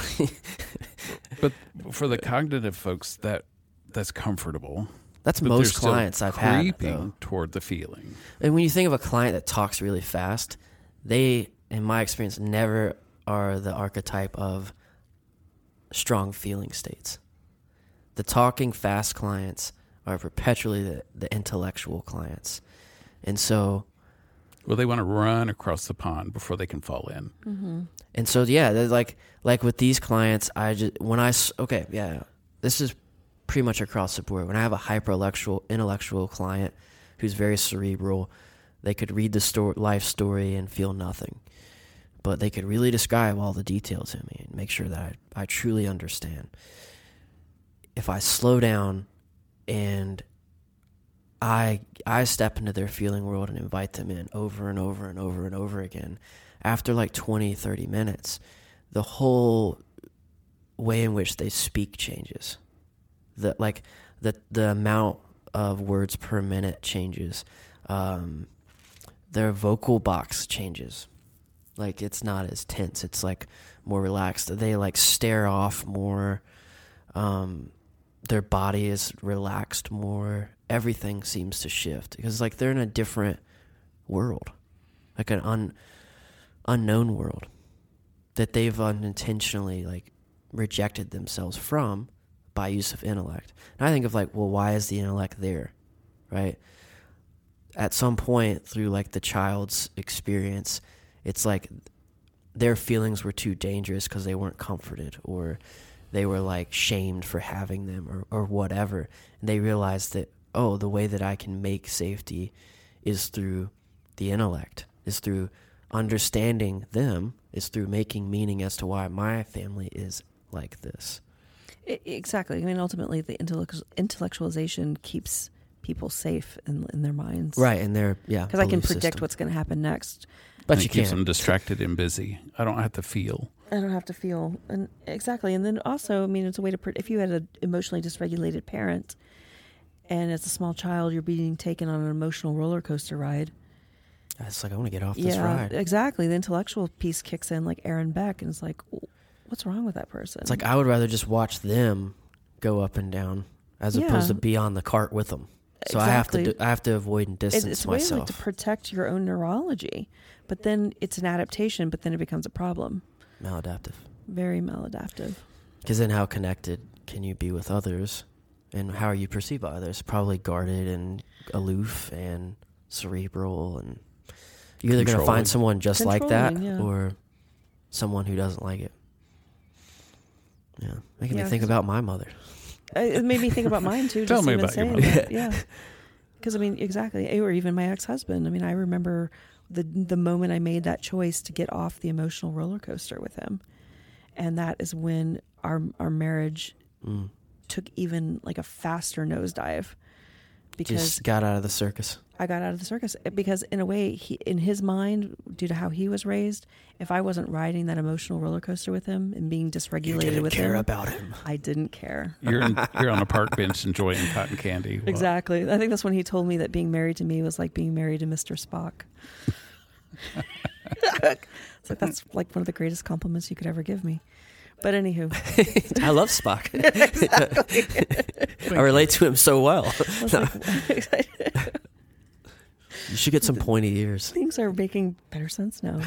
But for the cognitive folks, that's comfortable. That's But most they're still clients I've had, creeping though. toward the feeling. And when you think of a client that talks really fast, they, in my experience, never are the archetype of strong feeling states. The talking fast clients are perpetually the intellectual clients. And so... Well, they want to run across the pond before they can fall in. Mm-hmm. And so, yeah, they're like with these clients, this is pretty much across the board. When I have a intellectual client who's very cerebral, they could read the life story and feel nothing. But they could really describe all the details to me and make sure that I truly understand. If I slow down and I step into their feeling world and invite them in over and over and over and over again, after like 20, 30 minutes, the whole way in which they speak changes. The amount of words per minute changes. Their vocal box changes. Like, it's not as tense. It's like more relaxed. They like stare off more. Their body is relaxed more. Everything seems to shift because like they're in a different world, like an unknown world that they've unintentionally like rejected themselves from by use of intellect. And I think of like, well, why is the intellect there, right? At some point through like the child's experience, it's like their feelings were too dangerous because they weren't comforted, or they were like shamed for having them, or whatever. And they realized that, oh, the way that I can make safety is through the intellect, is through understanding them, is through making meaning as to why my family is like this. Exactly. I mean, ultimately, the intellectualization keeps people safe in their minds. Right, and their because I can predict what's going to happen next. But And you it keeps can't. them distracted and busy. I don't have to feel. I don't have to feel, and exactly. And then also, I mean, it's a way to if you had an emotionally dysregulated parent, and as a small child, you're being taken on an emotional roller coaster ride. It's like, I want to get off this ride. Exactly. The intellectual piece kicks in, like Aaron Beck, and it's like, what's wrong with that person? It's like, I would rather just watch them go up and down as opposed to be on the cart with them. So Exactly. I have to avoid and distance It's a way myself. like to protect your own neurology, but then it's an adaptation, but then it becomes a problem. Maladaptive. Very maladaptive. Because then how connected can you be with others? And how are you perceived by others? Probably guarded and aloof and cerebral. And you're either going to find someone just like that or someone who doesn't like it. Yeah. Making me think about my mother. It made me think about mine too. Tell just me even about your saying mother. that. Yeah. Because, I mean, exactly. Or even my ex-husband. I mean, I remember the moment I made that choice to get off the emotional roller coaster with him. And that is when our marriage took even like a faster nosedive. Because Just got out of the circus. I got out of the circus. Because in a way, in his mind, due to how he was raised, if I wasn't riding that emotional roller coaster with him and being dysregulated with him, about him. I didn't care. You're on a park bench enjoying cotton candy. Well, Exactly. I think that's when he told me that being married to me was like being married to Mr. Spock. So that's like one of the greatest compliments you could ever give me. But anywho, I love Spock. I relate to him so well. You should get some pointy ears. Things are making better sense now.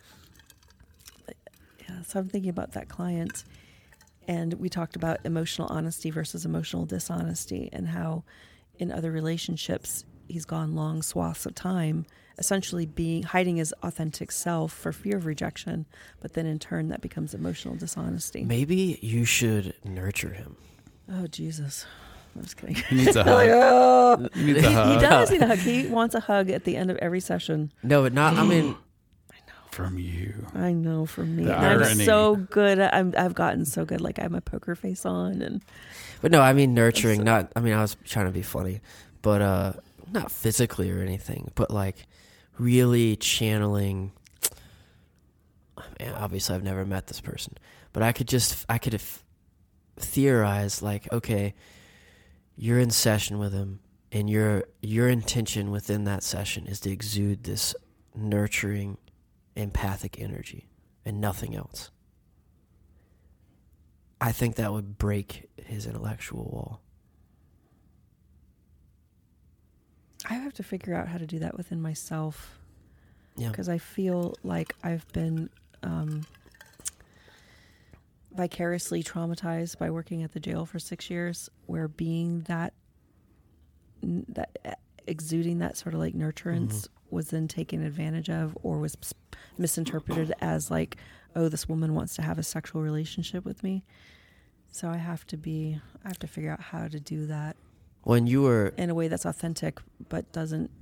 Yeah, so I'm thinking about that client, and we talked about emotional honesty versus emotional dishonesty, and how in other relationships he's gone long swaths of time essentially hiding his authentic self for fear of rejection, but then in turn that becomes emotional dishonesty. Maybe you should nurture him. Oh, Jesus. I'm just kidding. He needs a hug. He needs a hug. He does need a hug. He wants a hug at the end of every session. No, but not, I mean, From you. I know, for me. The I'm irony. so good. I've gotten so good. Like I have my poker face on, and but no, I mean nurturing, I was trying to be funny, but not physically or anything, but like really channeling. Man, obviously I've never met this person, but I could theorize like, okay, you're in session with him, and your intention within that session is to exude this nurturing, empathic energy and nothing else. I think that would break his intellectual wall. I have to figure out how to do that within myself. Yeah. Because I feel like I've been vicariously traumatized by working at the jail for 6 years, where being that exuding that sort of like nurturance was then taken advantage of, or was misinterpreted as like, oh, this woman wants to have a sexual relationship with me. So I have to figure out how to do that When you were in a way that's authentic, but doesn't,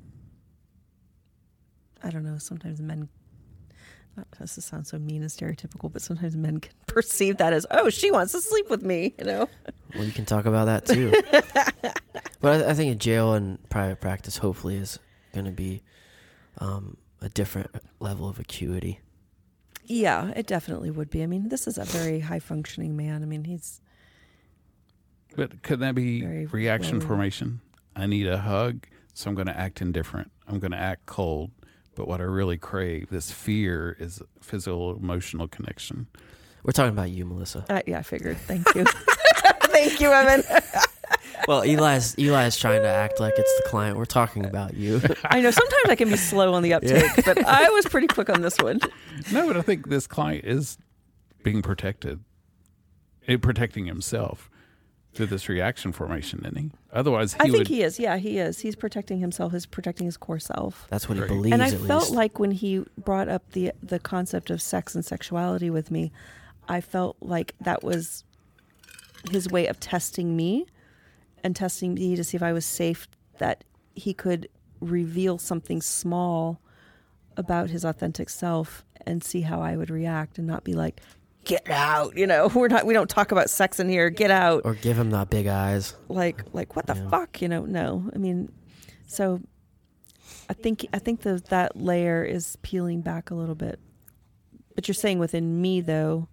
I don't know, sometimes men, this sounds so mean and stereotypical, but sometimes men can perceive that as, oh, she wants to sleep with me, you know? well, you can talk about that too. But I think in jail and private practice, hopefully, is going to be a different level of acuity. Yeah, it definitely would be. I mean, this is a very high functioning man. I mean, he's But could that be Very reaction well- formation? I need a hug, so I'm going to act indifferent. I'm going to act cold. But what I really crave, this fear, is physical, emotional connection. We're talking about you, Melissa. yeah, I figured. Thank you. Thank you, Evan. Well, Eli's trying to act like it's the client. We're talking about you. I know sometimes I can be slow on the uptake, but I was pretty quick on this one. No, but I think this client is being protected, protecting himself through this reaction formation, isn't he? Otherwise, I think he is. Yeah, he is. He's protecting himself. He's protecting his core self. That's what he Right. believes, And I at felt least. like when he brought up the concept of sex and sexuality with me, I felt like that was his way of testing me and testing me to see if I was safe, that he could reveal something small about his authentic self and see how I would react and not be like, get out, you know, we don't talk about sex in here, get out. Or give him the big eyes. Like what the fuck, you know? No, I mean, so I think that layer is peeling back a little bit. But you're saying within me, though,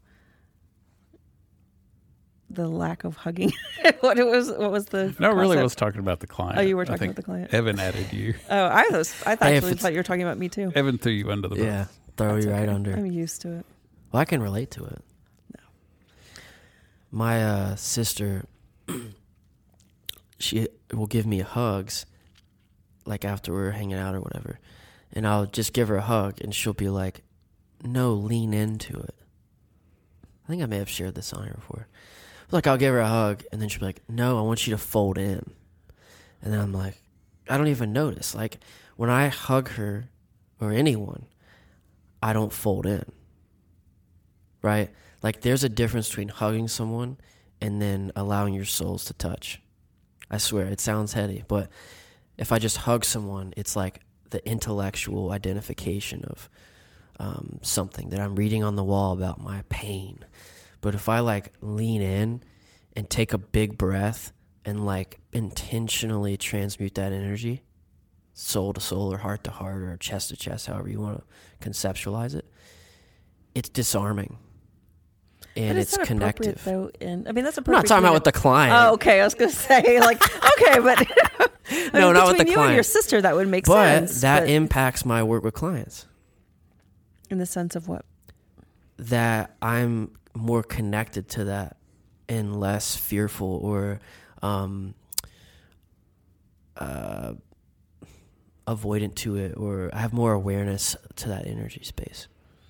the lack of hugging. what was the No, really concept? was talking about the client. Oh, you were I talking think about the client. Evan added you. Oh, I thought Hey, actually thought you were talking about me too. Evan threw you under the bus. Yeah, throw That's you right okay. under. I'm used to it. Well, I can relate to it. No. My sister she will give me hugs, like after we're hanging out or whatever, and I'll just give her a hug, and she'll be like, "No, lean into it." I think I may have shared this on here before. Like, I'll give her a hug, and then she'll be like, "No, I want you to fold in." And then I'm like, I don't even notice. Like, when I hug her or anyone, I don't fold in, right? Like, there's a difference between hugging someone and then allowing your souls to touch. I swear, it sounds heady, but if I just hug someone, it's like the intellectual identification of something that I'm reading on the wall about my pain. But if I like lean in and take a big breath and like intentionally transmute that energy, soul to soul or heart to heart or chest to chest, however you want to conceptualize it, it's disarming. And it's connective. Though, and I mean, that's I'm not talking about with the client. Oh, okay. I was going to say, like, okay, but no, not with the between you client. and your sister, that would make but sense. That impacts my work with clients. In the sense of what? That I'm more connected to that and less fearful or avoidant to it, or I have more awareness to that energy space.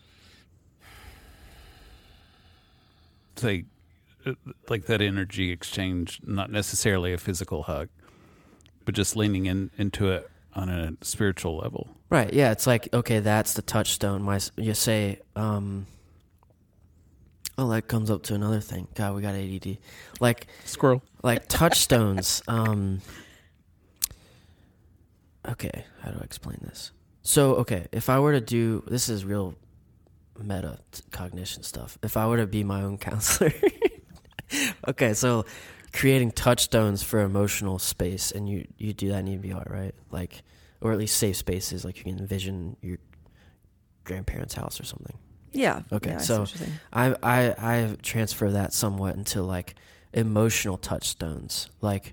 Say, like that energy exchange, not necessarily a physical hug, but just leaning into it on a spiritual level. Right. Yeah. It's like, okay, that's the touchstone. You say, oh, that comes up to another thing. God, we got ADD. Like squirrel. Like touchstones. Okay. How do I explain this? So, okay, if I were to do, this is real meta cognition stuff. If I were to be my own counselor, okay, so creating touchstones for emotional space, and you do that in EMDR, right? Like, or at least safe spaces, like you can envision your grandparents' house or something. Yeah. Okay, yeah, so I transfer that somewhat into like emotional touchstones, like,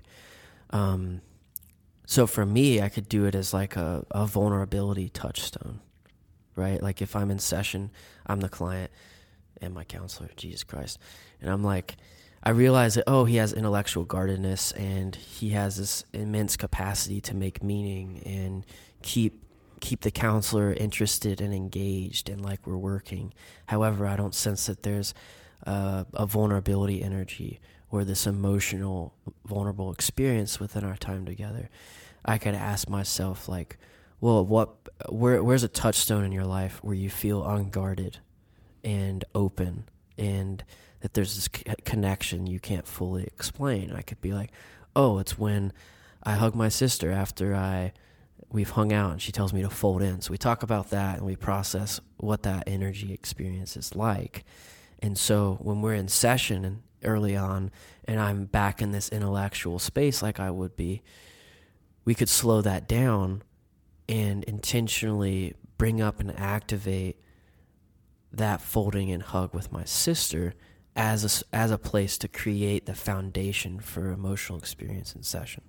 so for me, I could do it as like a vulnerability touchstone, right? Like if I'm in session, I'm the client and my counselor, Jesus Christ. And I'm like, I realize that, oh, he has intellectual guardedness and he has this immense capacity to make meaning and keep the counselor interested and engaged and like we're working. However, I don't sense that there's a vulnerability energy or this emotional, vulnerable experience within our time together. I could ask myself, like, well, where's a touchstone in your life where you feel unguarded and open and that there's this connection you can't fully explain? I could be like, oh, it's when I hug my sister after we've hung out and she tells me to fold in. So we talk about that and we process what that energy experience is like. And so when we're in session and early on and I'm back in this intellectual space like I would be, we could slow that down and intentionally bring up and activate that folding and hug with my sister as a place to create the foundation for emotional experience in session.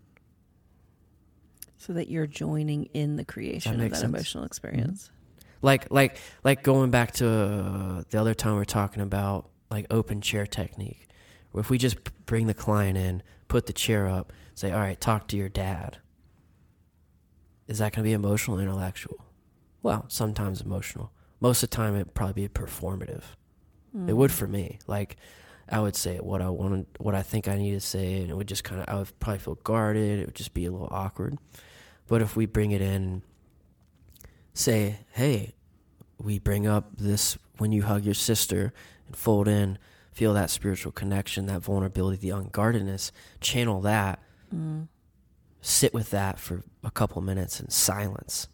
So that you're joining in the creation of that emotional experience. Mm-hmm. Like going back to the other time we were talking about like open chair technique, where if we just bring the client in, put the chair up, say, all right, talk to your dad. Is that going to be emotional or intellectual? Well, sometimes emotional. Most of the time, it'd probably be performative. It would for me. Like, I would say what I wanted, what I think I need to say, and it would just I would probably feel guarded. It would just be a little awkward. But if we bring it in, say, hey, we bring up this when you hug your sister and fold in, feel that spiritual connection, that vulnerability, the unguardedness, channel that. Sit with that for a couple minutes in silence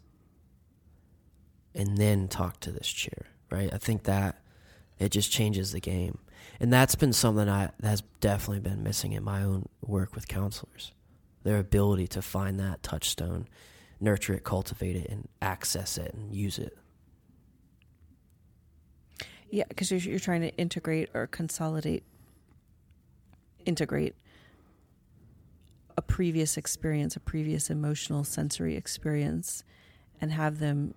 and then talk to this chair, right? I think that it just changes the game. And that's been something that's definitely been missing in my own work with counselors. Their ability to find that touchstone, nurture it, cultivate it, and access it and use it. Yeah, because you're trying to integrate a previous experience, a previous emotional sensory experience, and have them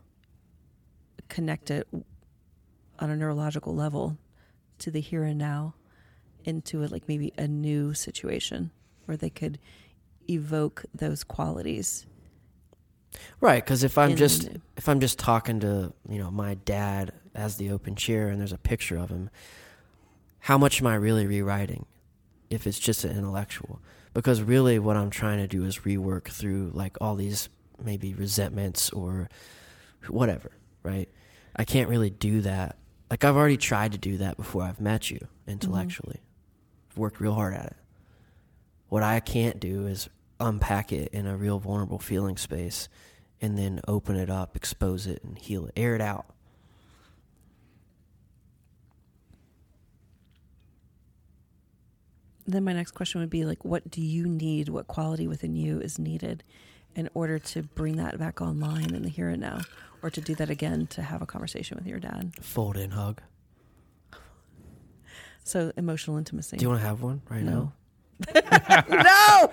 connect it on a neurological level to the here and now into it, like maybe a new situation where they could evoke those qualities. Right, because if I'm just talking to, you know, my dad as the open chair and there's a picture of him, how much am I really rewriting if it's just an intellectual? Because really what I'm trying to do is rework through like all these maybe resentments or whatever, right? I can't really do that. Like I've already tried to do that before I've met you intellectually. I've worked real hard at it. What I can't do is unpack it in a real vulnerable feeling space and then open it up, expose it, and heal it, air it out. Then my next question would be like, what do you need? What quality within you is needed in order to bring that back online in the here and now, or to do that again, to have a conversation with your dad? Fold in, hug. So emotional intimacy. Do you want to have one right now? No.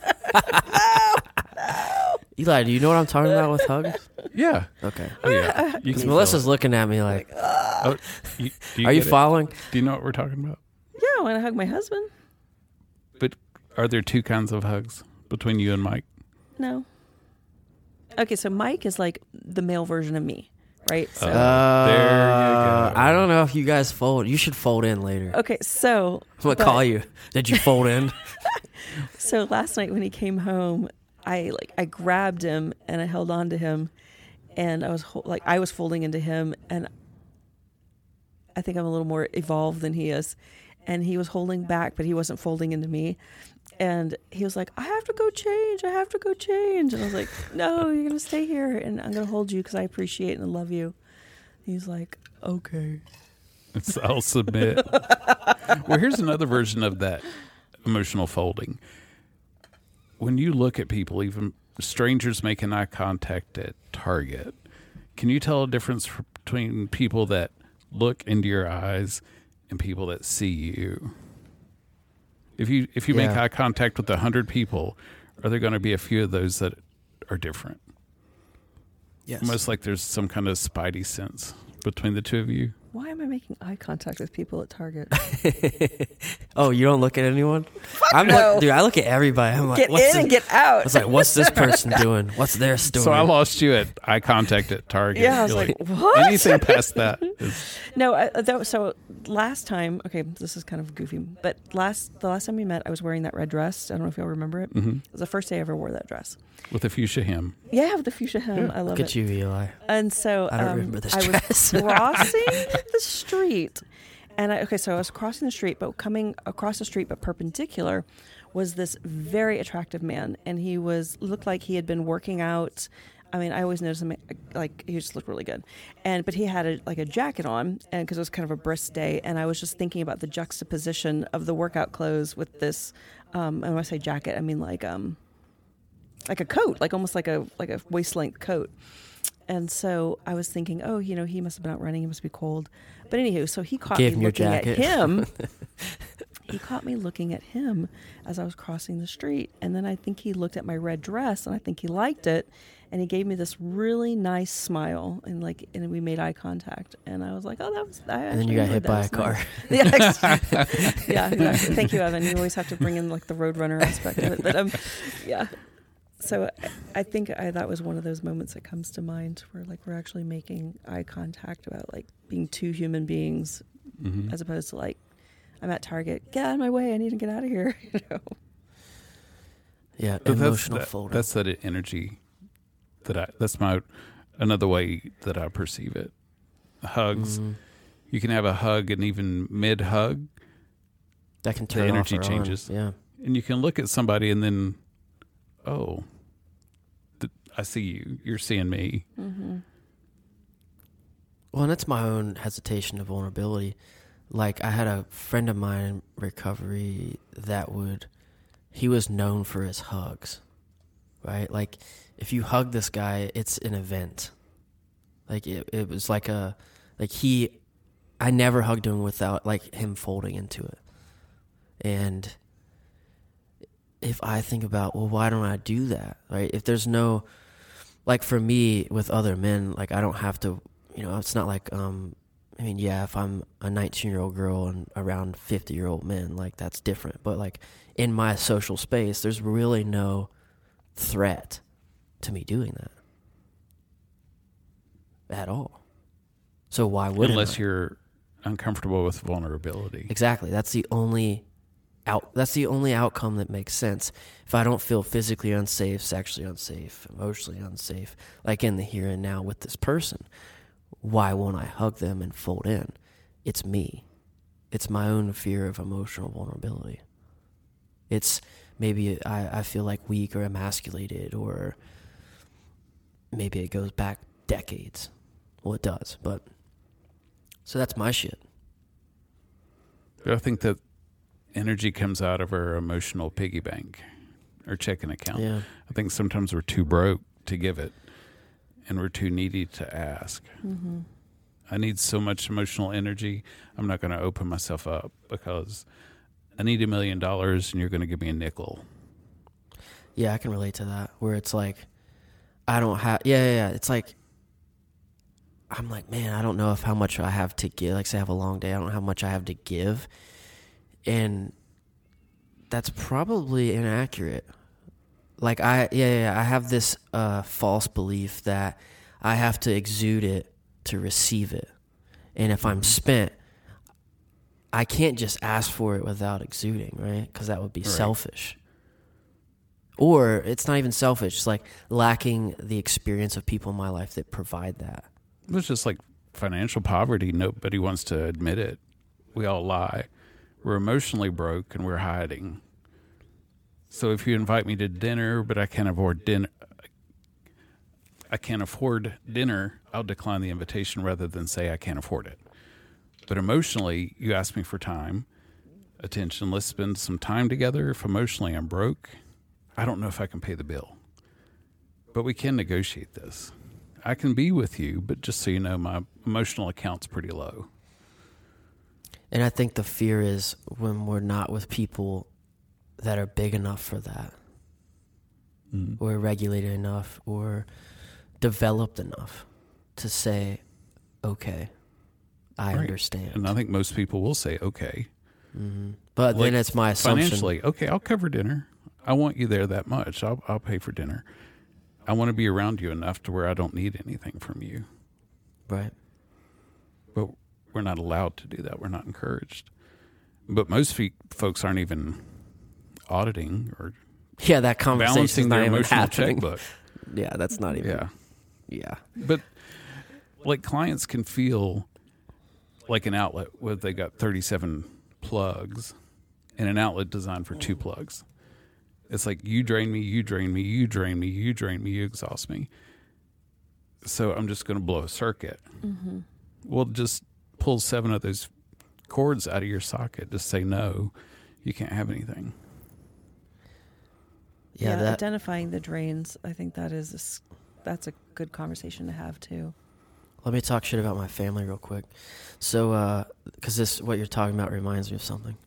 Eli, do you know what I'm talking about with hugs? Yeah. Okay. Oh, yeah. Because Melissa's looking at me like, Oh, are you following? Do you know what we're talking about? Yeah, I want to hug my husband. But are there two kinds of hugs between you and Mike? No. Okay, so Mike is like the male version of me, right? So, there you go. I don't know if you guys fold. You should fold in later. okay, so I'm going to call you. Did you fold in? So last night when he came home, I grabbed him and I held on to him, and I was folding into him, and I think I'm a little more evolved than he is, and he was holding back, but he wasn't folding into me, and he was like, I have to go change, and I was like, no, you're gonna stay here, and I'm gonna hold you because I appreciate and love you. He's like, okay. I'll submit. Well, here's another version of that emotional folding. When you look at people, even strangers making eye contact at Target, can you tell a difference between people that look into your eyes and people that see you? If you make eye contact with 100 people, are there going to be a few of those that are different? Yes. Almost like there's some kind of spidey sense between the two of you. Why am I making eye contact with people at Target? Oh, you don't look at anyone? no. Dude, I look at everybody. I'm like, Get in and get out. I was like, what's this person doing? What's their story? So I lost you at eye contact at Target. Yeah, I was You're like, what? Anything past that is... No, so last time, okay, this is kind of goofy, but the last time we met, I was wearing that red dress. I don't know if y'all remember it. Mm-hmm. It was the first day I ever wore that dress. With a fuchsia hem. Yeah, with the fuchsia hem. I love Look at you, Eli. And so I don't remember this I dress. was crossing the street. And so I was crossing the street, but coming across the street, but perpendicular, was this very attractive man. And he looked like he had been working out. I mean, I always noticed him, like, he just looked really good. But he had a jacket on, and because it was kind of a brisk day. And I was just thinking about the juxtaposition of the workout clothes with this, and when I say jacket, I mean like a coat, like almost like a waist-length coat. And so I was thinking, oh, he must have been out running. He must be cold. But anywho, so he caught me looking at him. He caught me looking at him as I was crossing the street. And then I think he looked at my red dress, and I think he liked it. And he gave me this really nice smile, and we made eye contact. And I was like, oh, that was... And then you got hit by a car. Nice. Yeah, exactly. Thank you, Evan. You always have to bring in like the Roadrunner aspect of it. But yeah. So I think that was one of those moments that comes to mind where like we're actually making eye contact about like being two human beings, Mm-hmm. as opposed to like, I'm at Target, get out of my way, I need to get out of here. Yeah, But emotional folding. That's that energy that's another way that I perceive it. Hugs. Mhm. You can have a hug, and even mid-hug, That can turn energy off or changes. on. Yeah. and you can look at somebody and then, oh, I see you. You're seeing me. Mm-hmm. Well, and that's my own hesitation of vulnerability. Like, I had a friend of mine in recovery he was known for his hugs, right? Like, if you hug this guy, it's an event. Like, it was like I never hugged him without, like, him folding into it. And if I think about, well, why don't I do that, right? If there's no, like, for me, with other men, like, I don't have to, it's not like, I mean, yeah, if I'm a 19-year-old girl and around 50-year-old men, like, that's different. But, like, in my social space, there's really no threat to me doing that at all. So why wouldn't Unless I? you're uncomfortable with vulnerability. Exactly. That's the only outcome that makes sense. If I don't feel physically unsafe, sexually unsafe, emotionally unsafe, like in the here and now with this person, why won't I hug them and fold in? It's me. It's my own fear of emotional vulnerability. It's maybe I feel like weak or emasculated, or maybe it goes back decades. Well, it does, but so that's my shit. I think that energy comes out of our emotional piggy bank or checking account. Yeah. I think sometimes we're too broke to give it, and we're too needy to ask. Mm-hmm. I need so much emotional energy. I'm not going to open myself up because I need $1 million and you're going to give me a nickel. Yeah, I can relate to that. Where it's like, I don't have. Yeah. It's like, I'm like, man, I don't know if how much I have to give. Like, say I have a long day, I don't know how much I have to give, and that's probably inaccurate. Like, I have this false belief that I have to exude it to receive it, and if I'm spent, I can't just ask for it without exuding, right? Because that would be selfish. Or it's not even selfish. It's like lacking the experience of people in my life that provide that. It's just like financial poverty. Nobody wants to admit it. We all lie. We're emotionally broke and we're hiding. So if you invite me to dinner, but I can't afford dinner, I'll decline the invitation rather than say I can't afford it. But emotionally, you ask me for time, attention. Let's spend some time together. If emotionally I'm broke, I don't know if I can pay the bill. But we can negotiate this. I can be with you, but just so you know, my emotional account's pretty low. And I think the fear is when we're not with people that are big enough for that, or regulated enough, or developed enough to say, okay, I understand. And I think most people will say, okay. Mm-hmm. But like, then it's my assumption. Financially, okay, I'll cover dinner. I want you there that much. I'll pay for dinner. I want to be around you enough to where I don't need anything from you. Right. But we're not allowed to do that. We're not encouraged. But most folks aren't even auditing or that conversation balancing their emotional happening. checkbook. Yeah, that's not even. Yeah. But like clients can feel like an outlet where they got 37 plugs and an outlet designed for 2 plugs. It's like you drain me, you drain me, you drain me, you drain me, you exhaust me. So I'm just going to blow a circuit. Mm-hmm. Well, just pull 7 of those cords out of your socket. Just say no, you can't have anything. Yeah, identifying the drains, I think that's a good conversation to have too. Let me talk shit about my family real quick. So, because what you're talking about reminds me of something.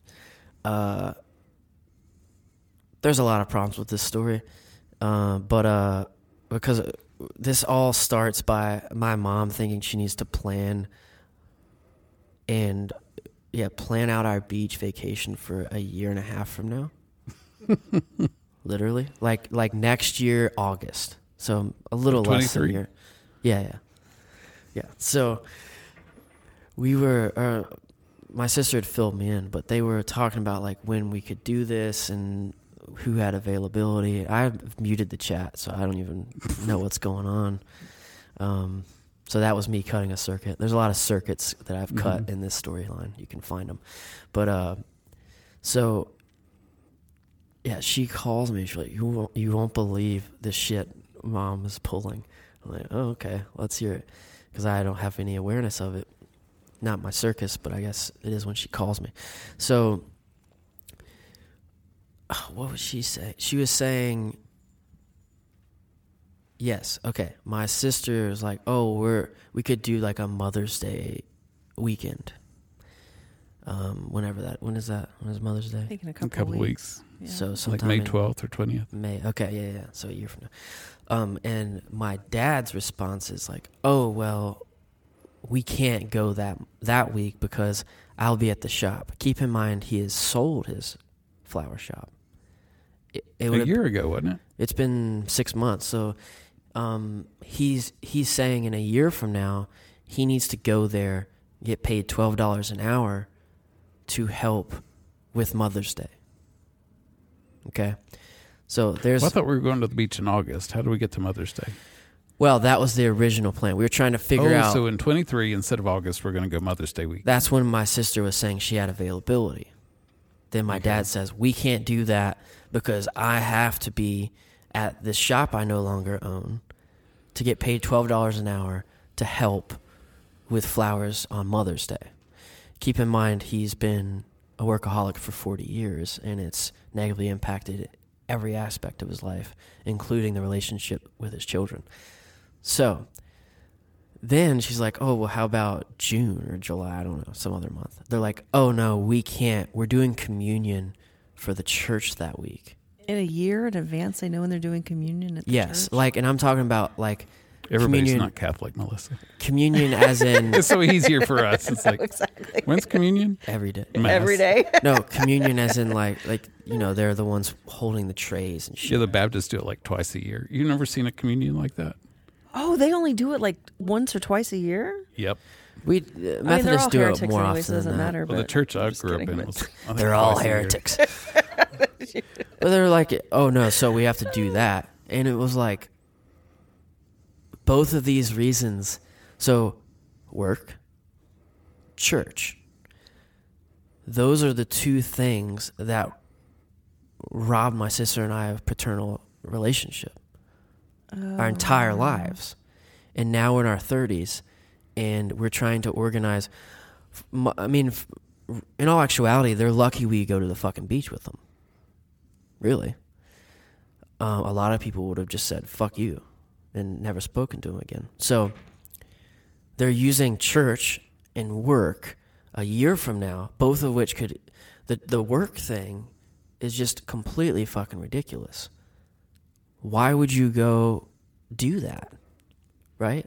There's a lot of problems with this story, but because this all starts by my mom thinking she needs to plan out our beach vacation for a year and a half from now. Literally, like next year, August. So a little less than a year. Yeah. So we were, my sister had filled me in, but they were talking about like when we could do this and who had availability. I've muted the chat, so I don't even know what's going on. So that was me cutting a circuit. There's a lot of circuits that I've cut in this storyline. You can find them. But so yeah, she calls me. She's like, you won't believe the shit Mom is pulling. I'm like, oh, okay, let's hear it. Because I don't have any awareness of it. Not my circus, but I guess it is when she calls me. So what was she saying? She was saying, yes, okay. My sister was like, oh, we could do like a Mother's Day weekend. When is that? When is Mother's Day? I think in a couple of weeks. Yeah. So sometime like May 12th or 20th. May. Okay, yeah. So a year from now. And my dad's response is like, oh, well, we can't go that week because I'll be at the shop. Keep in mind, he has sold his flower shop. It a year ago, wasn't it? It's been 6 months. So he's saying in a year from now, he needs to go there, get paid $12 an hour to help with Mother's Day. Okay? So there's... Well, I thought we were going to the beach in August. How do we get to Mother's Day? Well, that was the original plan. We were trying to figure out... So in 23, instead of August, we're going to go Mother's Day week. That's when my sister was saying she had availability. Then my dad says, we can't do that because I have to be at this shop I no longer own to get paid $12 an hour to help with flowers on Mother's Day. Keep in mind, he's been a workaholic for 40 years, and it's negatively impacted every aspect of his life, including the relationship with his children. So then she's like, oh, well, how about June or July? I don't know, some other month. They're like, oh, no, we can't. We're doing communion for the church that week. In a year in advance, they know when they're doing communion at the Yes, church? and I'm talking about, Everybody's communion, not Catholic, Melissa. Communion as in... It's so easier for us. It's like, exactly. when's communion? Every day. Mass. Every day. No, communion as in they're the ones holding the trays and shit. Yeah, the Baptists do it like twice a year. You've never seen a communion like that? Oh, they only do it like once or twice a year? Yep. We they're Methodists all do it heretics more anyway, often so it doesn't than that. matter. Well, the but church I I'm just grew up kidding, in but- was... I think They're all twice a year. heretics. But they're like, oh no, so we have to do that. And it was like, both of these reasons. So, work, church. Those are the two things that robbed my sister and I of paternal relationship our entire lives. And now we're in our 30s, and we're trying to organize. In all actuality, they're lucky we go to the fucking beach with them. Really. A lot of people would have just said, fuck you, and never spoken to him again. So they're using church and work a year from now, both of which could... The work thing is just completely fucking ridiculous. Why would you go do that? Right?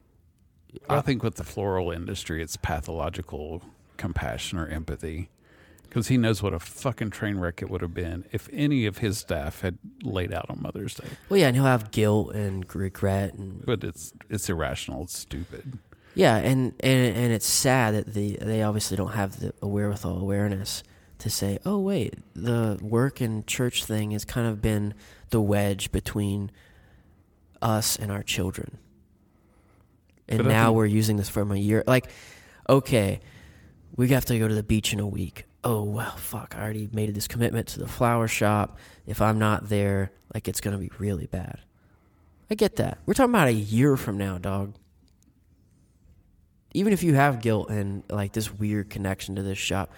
I think with the floral industry, it's pathological compassion or empathy. Because he knows what a fucking train wreck it would have been if any of his staff had laid out on Mother's Day. Well, yeah, and he'll have guilt and regret. But it's irrational. It's stupid. Yeah, and it's sad that they obviously don't have the awareness to say, oh, wait, the work and church thing has kind of been the wedge between us and our children. And But now we're using this from a year. Like, okay, we have to go to the beach in a week. Oh, well, fuck, I already made this commitment to the flower shop. If I'm not there, it's going to be really bad. I get that. We're talking about a year from now, dog. Even if you have guilt and, this weird connection to this shop,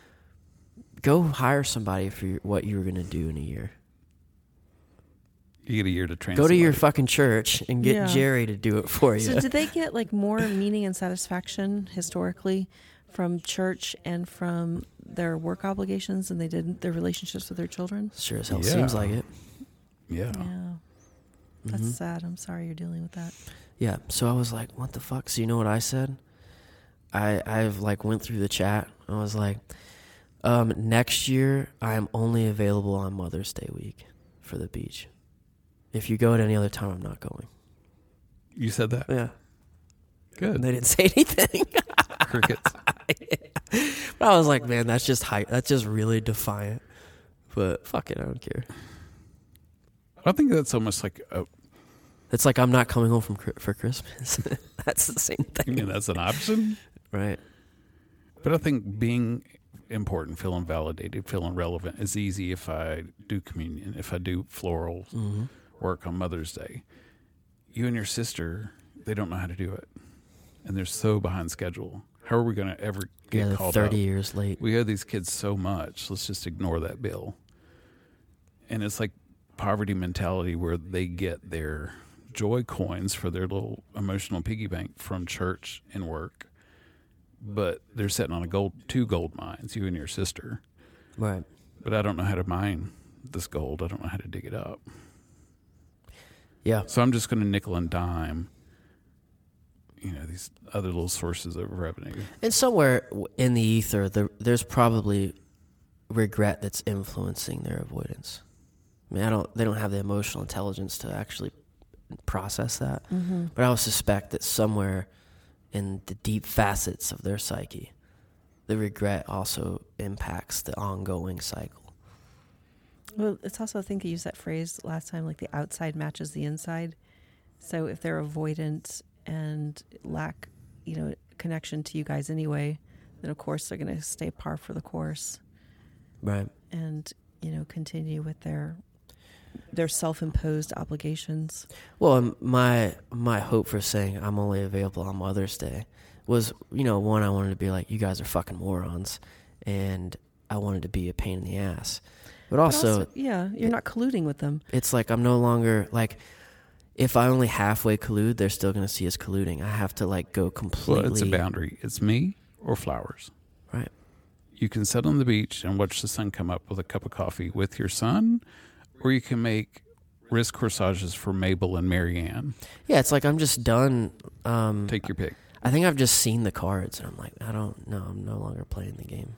go hire somebody for what you were going to do in a year. You get a year to train Go to somebody. your fucking church and get Yeah. Jerry to do it for you. So did they get more meaning and satisfaction historically from church and from their work obligations than they did their relationships with their children? Sure as hell Yeah. seems like it. Yeah. Yeah. That's sad. I'm sorry you're dealing with that. Yeah, so I was like, what the fuck? So you know what I said? I've went through the chat. I was like, next year I am only available on Mother's Day week for the beach. If you go at any other time, I'm not going. You said that? Yeah. Good. And they didn't say anything. Crickets. But I was like, man, that's just that's just really defiant. But fuck it, I don't care. I think that's almost like It's like I'm not coming home for Christmas. That's the same thing. that's an option. Right. But I think being important, feeling validated, feeling relevant is easy if I do communion, if I do floral work on Mother's Day. You and your sister, they don't know how to do it. And they're so behind schedule. How are we going to ever get They're called 30 out? years late. We owe these kids so much. Let's just ignore that bill. And it's like poverty mentality where they get their joy coins for their little emotional piggy bank from church and work. But they're sitting on two gold mines, you and your sister. Right. But I don't know how to mine this gold. I don't know how to dig it up. Yeah. So I'm just going to nickel and dime these other little sources of revenue. And somewhere in the ether, there's probably regret that's influencing their avoidance. I mean, they don't have the emotional intelligence to actually process that. Mm-hmm. But I would suspect that somewhere in the deep facets of their psyche, the regret also impacts the ongoing cycle. Well, it's also, I think you used that phrase last time, like the outside matches the inside. So if they're avoidant and lack, connection to you guys anyway, then of course they're going to stay par for the course. Right. And, continue with their self-imposed obligations. Well, my hope for saying I'm only available on Mother's Day was, one, I wanted to be like, you guys are fucking morons, and I wanted to be a pain in the ass. But also, you're not colluding with them. It's like I'm no longer, like, if I only halfway collude, they're still going to see us colluding. I have to, like, go completely... Well, it's a boundary. It's me or flowers. Right. You can sit on the beach and watch the sun come up with a cup of coffee with your son, or you can make wrist corsages for Mabel and Marianne. Yeah, it's like I'm just done. Take your pick. I think I've just seen the cards, and I'm like, I don't know. I'm no longer playing the game.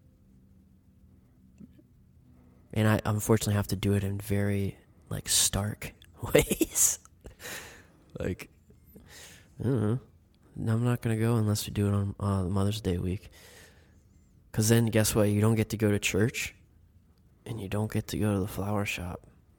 And I unfortunately have to do it in very, like, stark ways. Like, I don't know. No, I'm not going to go unless we do it on Mother's Day week. Because then, guess what? You don't get to go to church, and you don't get to go to the flower shop.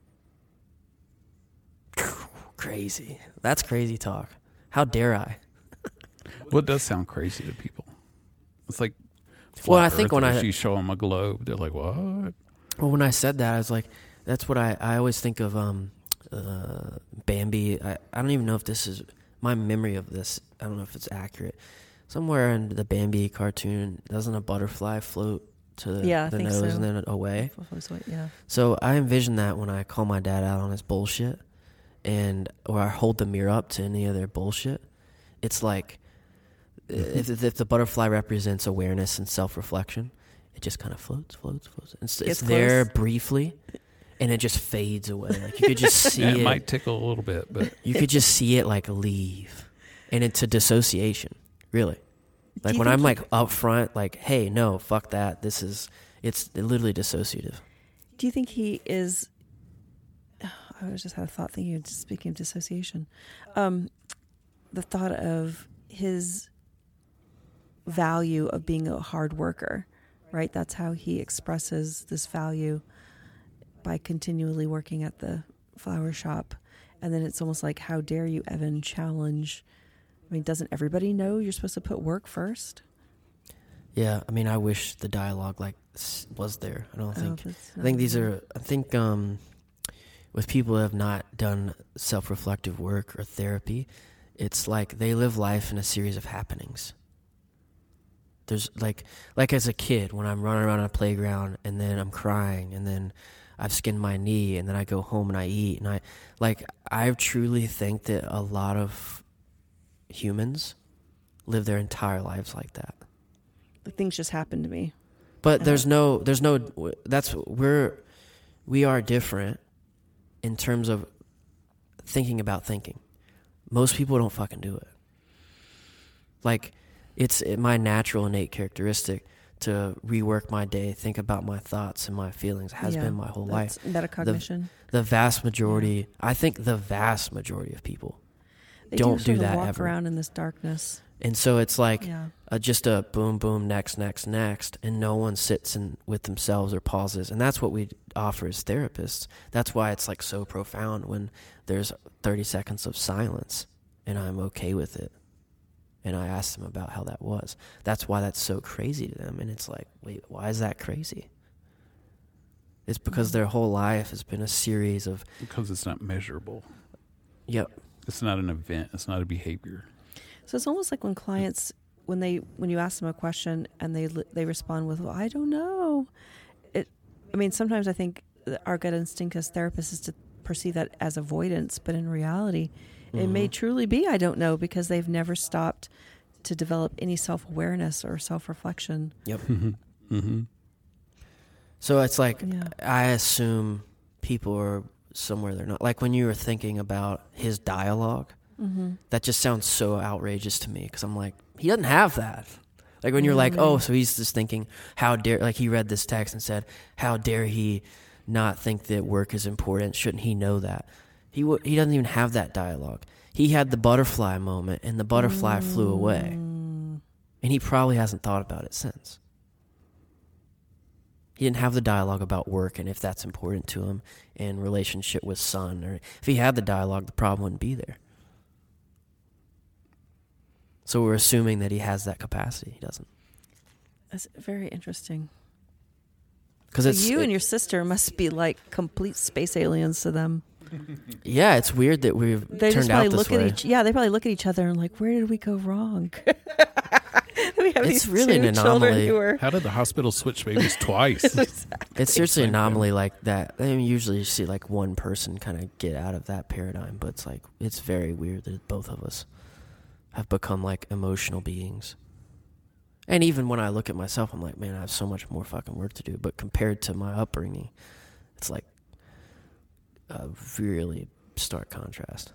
Crazy. That's crazy talk. How dare I? Well, it does sound crazy to people. It's like, Well, I think when you show them a globe, they're like, what? Well, when I said that, I was like, that's what I always think of Bambi. I don't even know if this is my memory of this. I don't know if it's accurate. Somewhere in the Bambi cartoon, doesn't a butterfly float to the nose so. and then away? Yeah. So I envision that when I call my dad out on his bullshit, or I hold the mirror up to any of their bullshit. It's like if the butterfly represents awareness and self-reflection, it just kind of floats. It's there briefly, and it just fades away. Like you could just see it. It might tickle a little bit, but you could just see it like leave, and it's a dissociation. Really, like when I'm like up front, like, hey, no, fuck that. It's literally dissociative. Do you think he is? I just had a thought thinking of speaking of dissociation. The thought of his value of being a hard worker, right? That's how he expresses this value by continually working at the flower shop. And then it's almost like, how dare you, Evan, challenge. I mean, doesn't everybody know you're supposed to put work first? Yeah, I mean, I wish the dialogue was there. I don't think. I think with people who have not done self-reflective work or therapy, it's like they live life in a series of happenings. There's like as a kid, when I'm running around on a playground and then I'm crying and then I've skinned my knee and then I go home and I eat and I truly think that a lot of humans live their entire lives like that. Like things just happen to me. But we are different in terms of thinking about thinking. Most people don't fucking do it. Like, it's my natural innate characteristic to rework my day, think about my thoughts and my feelings. It has been my whole life. Metacognition. The vast majority, I think the vast majority of people they don't do that walk ever. Around in this darkness. And so it's like just a boom, boom, next, and no one sits with themselves or pauses. And that's what we offer as therapists. That's why it's like so profound when there's 30 seconds of silence and I'm okay with it. And I ask them about how that was. That's why that's so crazy to them. And it's like, wait, why is that crazy? It's because their whole life has been a series of... Because it's not measurable. Yep. It's not an event. It's not a behavior. So it's almost like when clients, when you ask them a question and they respond with, well, I don't know. Sometimes I think our gut instinct as therapists is to perceive that as avoidance, but in reality, it may truly be I don't know, because they've never stopped to develop any self-awareness or self-reflection. Yep. So it's like, I assume people are somewhere they're not. Like when you were thinking about his dialogue, That just sounds so outrageous to me, because I'm like, he doesn't have that. Like when you're like, oh, so he's just thinking, how dare, like he read this text and said, how dare he not think that work is important? Shouldn't he know that? He doesn't even have that dialogue. He had the butterfly moment, and the butterfly flew away. And he probably hasn't thought about it since. He didn't have the dialogue about work and if that's important to him, and relationship with son. Or if he had the dialogue, the problem wouldn't be there. So we're assuming that he has that capacity. He doesn't. That's very interesting. Because You and your sister must be like complete space aliens to them. Yeah, it's weird that we've turned out this way. They probably look at each other and like, where did we go wrong? We have It's these really two an children anomaly. who are How did the hospital switch babies twice? It's seriously an anomaly like that. I mean, usually you see like one person kind of get out of that paradigm, but it's like, it's very weird that both of us have become like emotional beings. And even when I look at myself, I'm like, man, I have so much more fucking work to do. But compared to my upbringing, it's like a really stark contrast.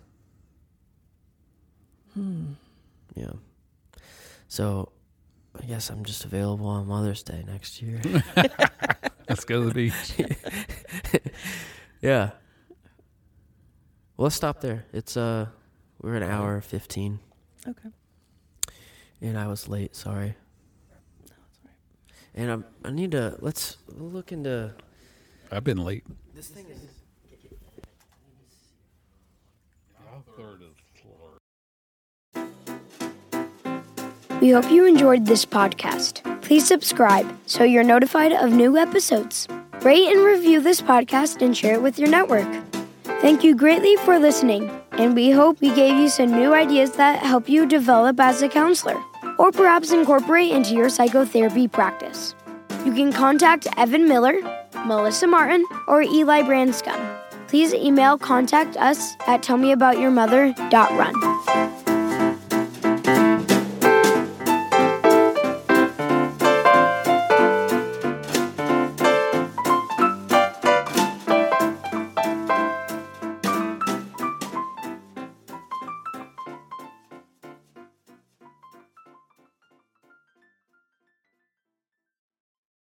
Yeah. So I guess I'm just available on Mother's Day next year. Let's go to the beach. Yeah. Well, let's stop there. It's we're an hour 15. okay. And I was late, sorry. No, that's right. And I need to, let's look into I've been late. this thing is We hope you enjoyed this podcast. Please subscribe so you're notified of new episodes. Rate and review this podcast and share it with your network. Thank you greatly for listening, and we hope we gave you some new ideas that help you develop as a counselor, or perhaps incorporate into your psychotherapy practice. You can contact Evan Miller, Melissa Martin, or Eli Branscombe. Please email contact us at tellmeaboutyourmother.run.